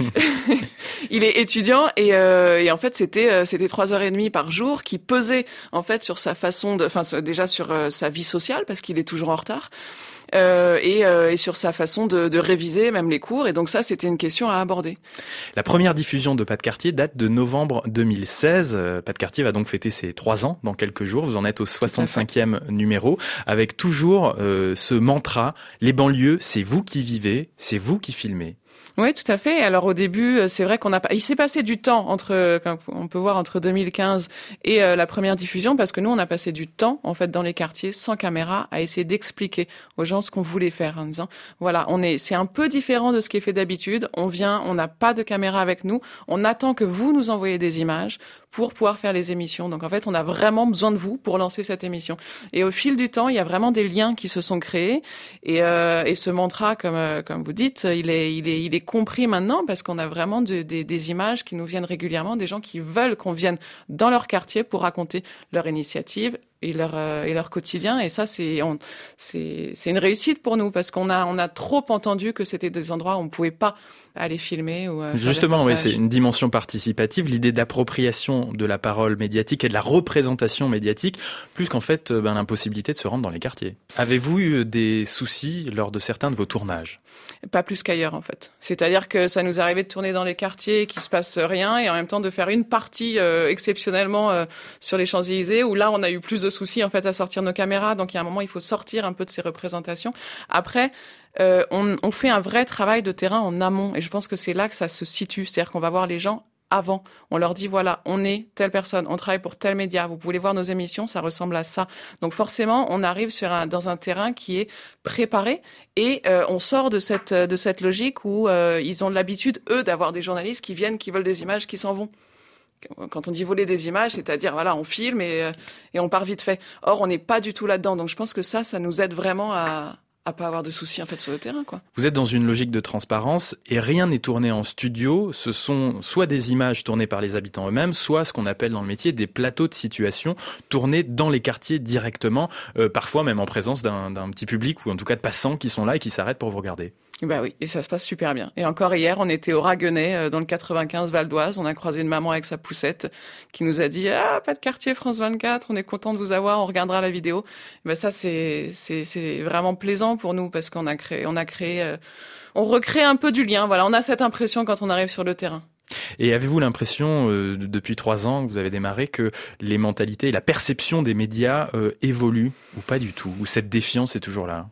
Speaker 10: Il est étudiant, et, euh, et en fait, c'était, euh, c'était trois heures et demie par jour qui pesait, en fait, sur sa façon de, enfin, déjà sur euh, sa vie sociale, parce qu'il est toujours en retard, euh, et, euh, et sur sa façon de, de réviser même les cours. Et donc ça, c'était une question à aborder.
Speaker 1: La première diffusion de Pas de quartier date de novembre deux mille seize. Euh, Pas de quartier va donc fêter ses trois ans dans quelques jours. Vous en êtes au soixante-cinquième numéro, avec toujours euh, ce mantra, les banlieues, c'est vous qui vivez, c'est vous qui filmez.
Speaker 10: Oui, tout à fait. Alors au début, c'est vrai qu'on a pas. Il s'est passé du temps entre, on peut voir entre deux mille quinze et euh, la première diffusion, parce que nous, on a passé du temps en fait dans les quartiers sans caméra à essayer d'expliquer aux gens ce qu'on voulait faire, en disant voilà, on est, c'est un peu différent de ce qui est fait d'habitude. On vient, on n'a pas de caméra avec nous. On attend que vous nous envoyez des images pour pouvoir faire les émissions. Donc en fait, on a vraiment besoin de vous pour lancer cette émission. Et au fil du temps, il y a vraiment des liens qui se sont créés. Et, euh, et ce mantra, comme euh, comme vous dites, il est il est il est compris maintenant, parce qu'on a vraiment de, des, des images qui nous viennent régulièrement, des gens qui veulent qu'on vienne dans leur quartier pour raconter leur initiative et leur euh, et leur quotidien. Et ça, c'est on, c'est c'est une réussite pour nous, parce qu'on a on a trop entendu que c'était des endroits où on pouvait pas aller filmer ou euh,
Speaker 1: justement. Oui, c'est une dimension participative, l'idée d'appropriation de la parole médiatique et de la représentation médiatique, plus qu'en fait ben, l'impossibilité de se rendre dans les quartiers. Avez-vous eu des soucis lors de certains de vos tournages?
Speaker 10: Pas plus qu'ailleurs, en fait. C'est-à-dire que ça nous arrivait de tourner dans les quartiers, qu'il se passe rien, et en même temps de faire une partie euh, exceptionnellement euh, sur les Champs-Élysées, où là on a eu plus de soucis en fait à sortir nos caméras. Donc il y a un moment, il faut sortir un peu de ces représentations. Après, euh, on, on fait un vrai travail de terrain en amont, et je pense que c'est là que ça se situe. C'est-à-dire qu'on va voir les gens avant. On leur dit, voilà, on est telle personne, on travaille pour tel média, vous pouvez voir nos émissions, ça ressemble à ça. Donc forcément, on arrive sur un, dans un terrain qui est préparé, et euh, on sort de cette, de cette logique où euh, ils ont l'habitude, eux, d'avoir des journalistes qui viennent, qui veulent des images, qui s'en vont. Quand on dit voler des images, c'est-à-dire, voilà, on filme et, et on part vite fait. Or, on n'est pas du tout là-dedans. Donc je pense que ça, ça nous aide vraiment à... à pas avoir de soucis en fait sur le terrain, quoi.
Speaker 1: Vous êtes dans une logique de transparence et rien n'est tourné en studio. Ce sont soit des images tournées par les habitants eux-mêmes, soit ce qu'on appelle dans le métier des plateaux de situation tournés dans les quartiers directement, euh, parfois même en présence d'un, d'un petit public ou en tout cas de passants qui sont là et qui s'arrêtent pour vous regarder.
Speaker 10: Bah oui, et ça se passe super bien. Et encore hier, on était au Raguenay, euh, dans le quatre-vingt-quinze Val d'Oise. On a croisé une maman avec sa poussette qui nous a dit « Ah, pas de quartier France vingt-quatre, on est content de vous avoir, on regardera la vidéo. » Bah ça, c'est, c'est, c'est vraiment plaisant pour nous, parce qu'on a créé, on a créé, euh, on recrée un peu du lien. Voilà, on a cette impression quand on arrive sur le terrain.
Speaker 1: Et avez-vous l'impression, euh, depuis trois ans que vous avez démarré, que les mentalités et la perception des médias euh, évoluent, ou pas du tout, ou cette défiance est toujours là?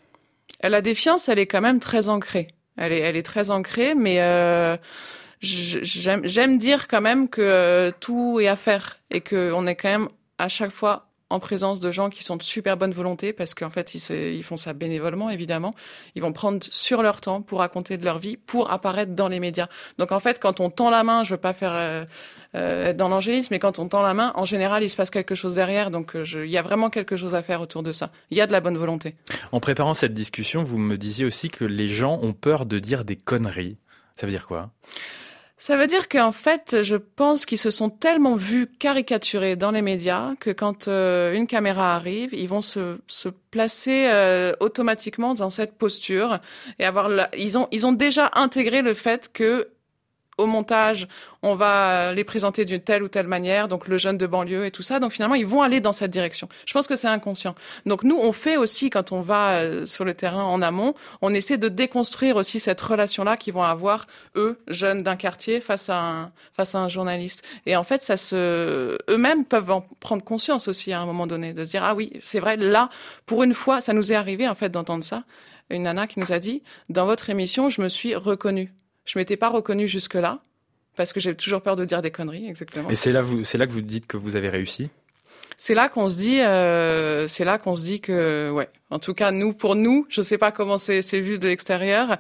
Speaker 10: La défiance, elle est quand même très ancrée. Elle est, elle est très ancrée, mais euh, j'aime, j'aime dire quand même que euh, tout est à faire, et que on est quand même à chaque fois en présence de gens qui sont de super bonne volonté, parce qu'en fait, ils, se, ils font ça bénévolement, évidemment. Ils vont prendre sur leur temps pour raconter de leur vie, pour apparaître dans les médias. Donc en fait, quand on tend la main, je veux pas faire euh, euh, être dans l'angélisme, mais quand on tend la main, en général, il se passe quelque chose derrière. Donc euh, je, il y a vraiment quelque chose à faire autour de ça. Il y a de la bonne volonté.
Speaker 1: En préparant cette discussion, vous me disiez aussi que les gens ont peur de dire des conneries. Ça veut dire quoi ?
Speaker 10: Ça veut dire qu'en fait, je pense qu'ils se sont tellement vus caricaturés dans les médias que quand euh, une caméra arrive, ils vont se, se placer euh, automatiquement dans cette posture et avoir la... ils ont ils ont déjà intégré le fait que au montage, on va les présenter d'une telle ou telle manière, donc le jeune de banlieue et tout ça. Donc finalement, ils vont aller dans cette direction. Je pense que c'est inconscient. Donc nous, on fait aussi, quand on va euh, sur le terrain en amont, on essaie de déconstruire aussi cette relation-là qu'ils vont avoir, eux, jeunes d'un quartier, face à un, face à un journaliste. Et en fait, ça se, eux-mêmes peuvent en prendre conscience aussi à un moment donné, de se dire, ah oui, c'est vrai, là, pour une fois, ça nous est arrivé, en fait, d'entendre ça. Une nana qui nous a dit, dans votre émission, je me suis reconnue. Je m'étais pas reconnue jusque-là, parce que j'ai toujours peur de dire des conneries, exactement.
Speaker 1: Et c'est là, vous, c'est là que vous dites que vous avez réussi ?
Speaker 10: C'est là qu'on se dit, euh, c'est là qu'on se dit que, ouais. En tout cas, nous, pour nous, je sais pas comment c'est, c'est vu de l'extérieur,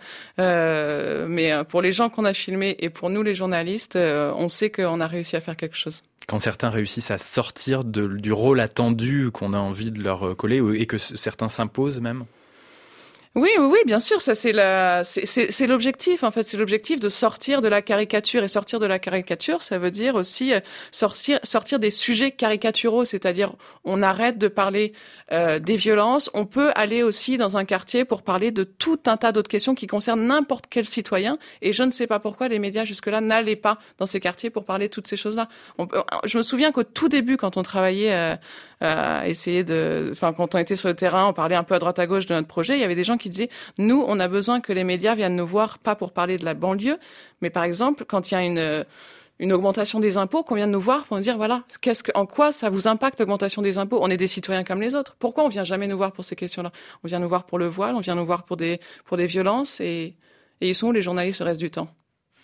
Speaker 10: euh, mais pour les gens qu'on a filmés et pour nous, les journalistes, euh, on sait qu'on a réussi à faire quelque chose.
Speaker 1: Quand certains réussissent à sortir de, du rôle attendu qu'on a envie de leur coller et que certains s'imposent même?
Speaker 10: Oui, oui, oui, bien sûr, ça c'est la, c'est, c'est, c'est l'objectif en fait, c'est l'objectif de sortir de la caricature et sortir de la caricature, ça veut dire aussi sortir, sortir des sujets caricaturaux, c'est-à-dire on arrête de parler euh, des violences, on peut aller aussi dans un quartier pour parler de tout un tas d'autres questions qui concernent n'importe quel citoyen, et je ne sais pas pourquoi les médias jusque-là n'allaient pas dans ces quartiers pour parler de toutes ces choses-là. On, je me souviens qu'au tout début, quand on travaillait euh, à essayer de, enfin quand on était sur le terrain, on parlait un peu à droite à gauche de notre projet, il y avait des gens qui qui disait « Nous, on a besoin que les médias viennent nous voir, pas pour parler de la banlieue, mais par exemple, quand il y a une, une augmentation des impôts, qu'on vienne nous voir pour nous dire « Voilà, qu'est-ce que, en quoi ça vous impacte l'augmentation des impôts ? On est des citoyens comme les autres. Pourquoi on vient jamais nous voir pour ces questions-là ? On vient nous voir pour le voile, on vient nous voir pour des, pour des violences, et, et ils sont où les journalistes le reste du temps ?»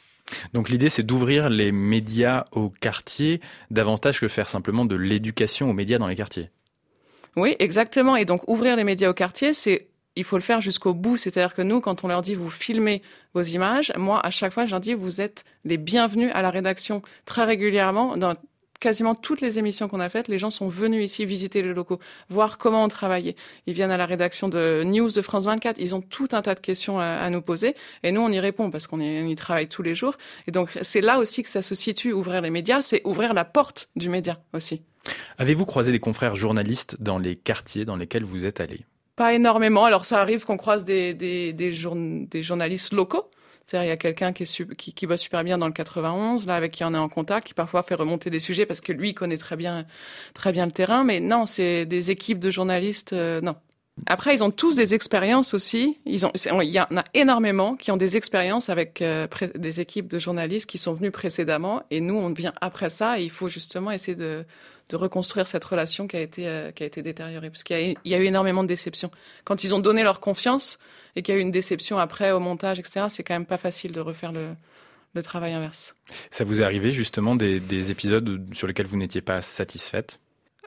Speaker 1: Donc l'idée, c'est d'ouvrir les médias au quartier davantage que faire simplement de l'éducation aux médias dans les quartiers.
Speaker 10: Oui, exactement. Et donc ouvrir les médias au quartier, c'est il faut le faire jusqu'au bout. C'est-à-dire que nous, quand on leur dit vous filmez vos images, moi, à chaque fois, je leur dis vous êtes les bienvenus à la rédaction. Très régulièrement, dans quasiment toutes les émissions qu'on a faites, les gens sont venus ici visiter les locaux, voir comment on travaillait. Ils viennent à la rédaction de News de France vingt-quatre, ils ont tout un tas de questions à, à nous poser, et nous, on y répond parce qu'on y, on y travaille tous les jours. Et donc, c'est là aussi que ça se situe, ouvrir les médias, c'est ouvrir la porte du média aussi.
Speaker 1: Avez-vous croisé des confrères journalistes dans les quartiers dans lesquels vous êtes allés ?
Speaker 10: Pas énormément. Alors, ça arrive qu'on croise des, des, des, jour, des journalistes locaux. C'est-à-dire, il y a quelqu'un qui, est su, qui, qui bosse super bien dans le quatre-vingt-onze, là, avec qui on est en contact, qui parfois fait remonter des sujets parce que lui, il connaît très bien, très bien le terrain. Mais non, c'est des équipes de journalistes, euh, non. Après, ils ont tous des expériences aussi. Ils ont, il y en a énormément qui ont des expériences avec euh, pré, des équipes de journalistes qui sont venus précédemment. Et nous, on vient après ça et il faut justement essayer de, de reconstruire cette relation qui a été, euh, qui a été détériorée. Parce qu'il y a, il y a eu énormément de déceptions. Quand ils ont donné leur confiance et qu'il y a eu une déception après au montage, et cetera, c'est quand même pas facile de refaire le, le travail inverse.
Speaker 1: Ça vous est arrivé justement des, des épisodes sur lesquels vous n'étiez pas satisfaite ?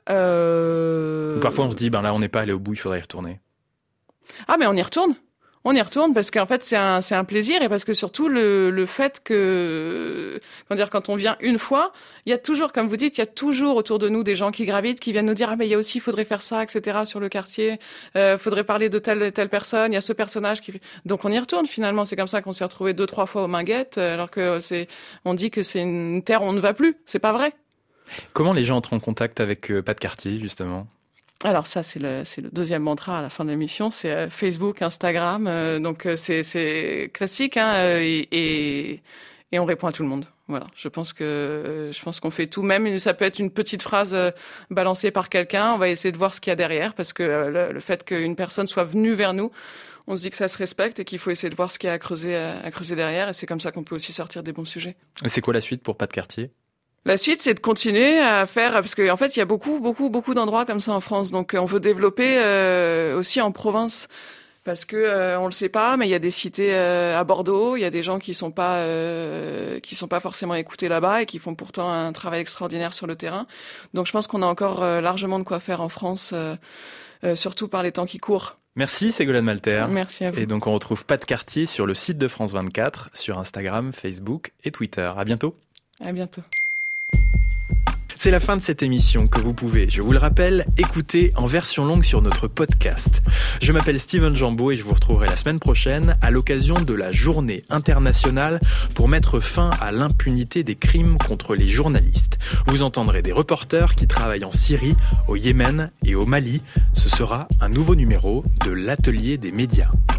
Speaker 10: Euh...
Speaker 1: Parfois on se dit, ben là on n'est pas allé au bout, il faudrait y retourner.
Speaker 10: Ah mais on y retourne, on y retourne parce qu'en fait c'est un c'est un plaisir et parce que surtout le le fait que comment dire quand on vient une fois, il y a toujours comme vous dites, il y a toujours autour de nous des gens qui gravitent, qui viennent nous dire ah mais il y a aussi il faudrait faire ça et cetera sur le quartier, euh, faudrait parler de telle telle personne, il y a ce personnage qui donc on y retourne finalement, c'est comme ça qu'on s'est retrouvé deux trois fois aux Minguettes alors que c'est on dit que c'est une terre où on ne va plus, c'est pas vrai.
Speaker 1: Comment les gens entrent en contact avec euh, Pas de quartier, justement ?
Speaker 10: Alors ça, c'est le, c'est le deuxième mantra à la fin de l'émission, c'est euh, Facebook, Instagram, euh, donc euh, c'est, c'est classique, hein, euh, et, et, et on répond à tout le monde. Voilà, je pense que euh, je pense qu'on fait tout, même ça peut être une petite phrase euh, balancée par quelqu'un, on va essayer de voir ce qu'il y a derrière, parce que euh, le, le fait qu'une personne soit venue vers nous, on se dit que ça se respecte et qu'il faut essayer de voir ce qu'il y a à creuser, à, à creuser derrière, et c'est comme ça qu'on peut aussi sortir des bons sujets.
Speaker 1: Et c'est quoi la suite pour Pas de quartier ?
Speaker 10: La suite, c'est de continuer à faire, parce qu'en fait, il y a beaucoup, beaucoup, beaucoup d'endroits comme ça en France. Donc, on veut développer euh, aussi en province, parce que euh, on le sait pas, mais il y a des cités euh, à Bordeaux, il y a des gens qui sont pas, euh, qui sont pas forcément écoutés là-bas et qui font pourtant un travail extraordinaire sur le terrain. Donc, je pense qu'on a encore euh, largement de quoi faire en France, euh, euh, surtout par les temps qui courent.
Speaker 1: Merci Ségolène Malter.
Speaker 10: Merci à vous.
Speaker 1: Et donc, on retrouve Pas de quartier sur le site de France vingt-quatre, sur Instagram, Facebook et Twitter. À bientôt.
Speaker 10: À bientôt.
Speaker 1: C'est la fin de cette émission que vous pouvez, je vous le rappelle, écouter en version longue sur notre podcast. Je m'appelle Steven Jambeau et je vous retrouverai la semaine prochaine à l'occasion de la journée internationale pour mettre fin à l'impunité des crimes contre les journalistes. Vous entendrez des reporters qui travaillent en Syrie, au Yémen et au Mali. Ce sera un nouveau numéro de l'Atelier des médias.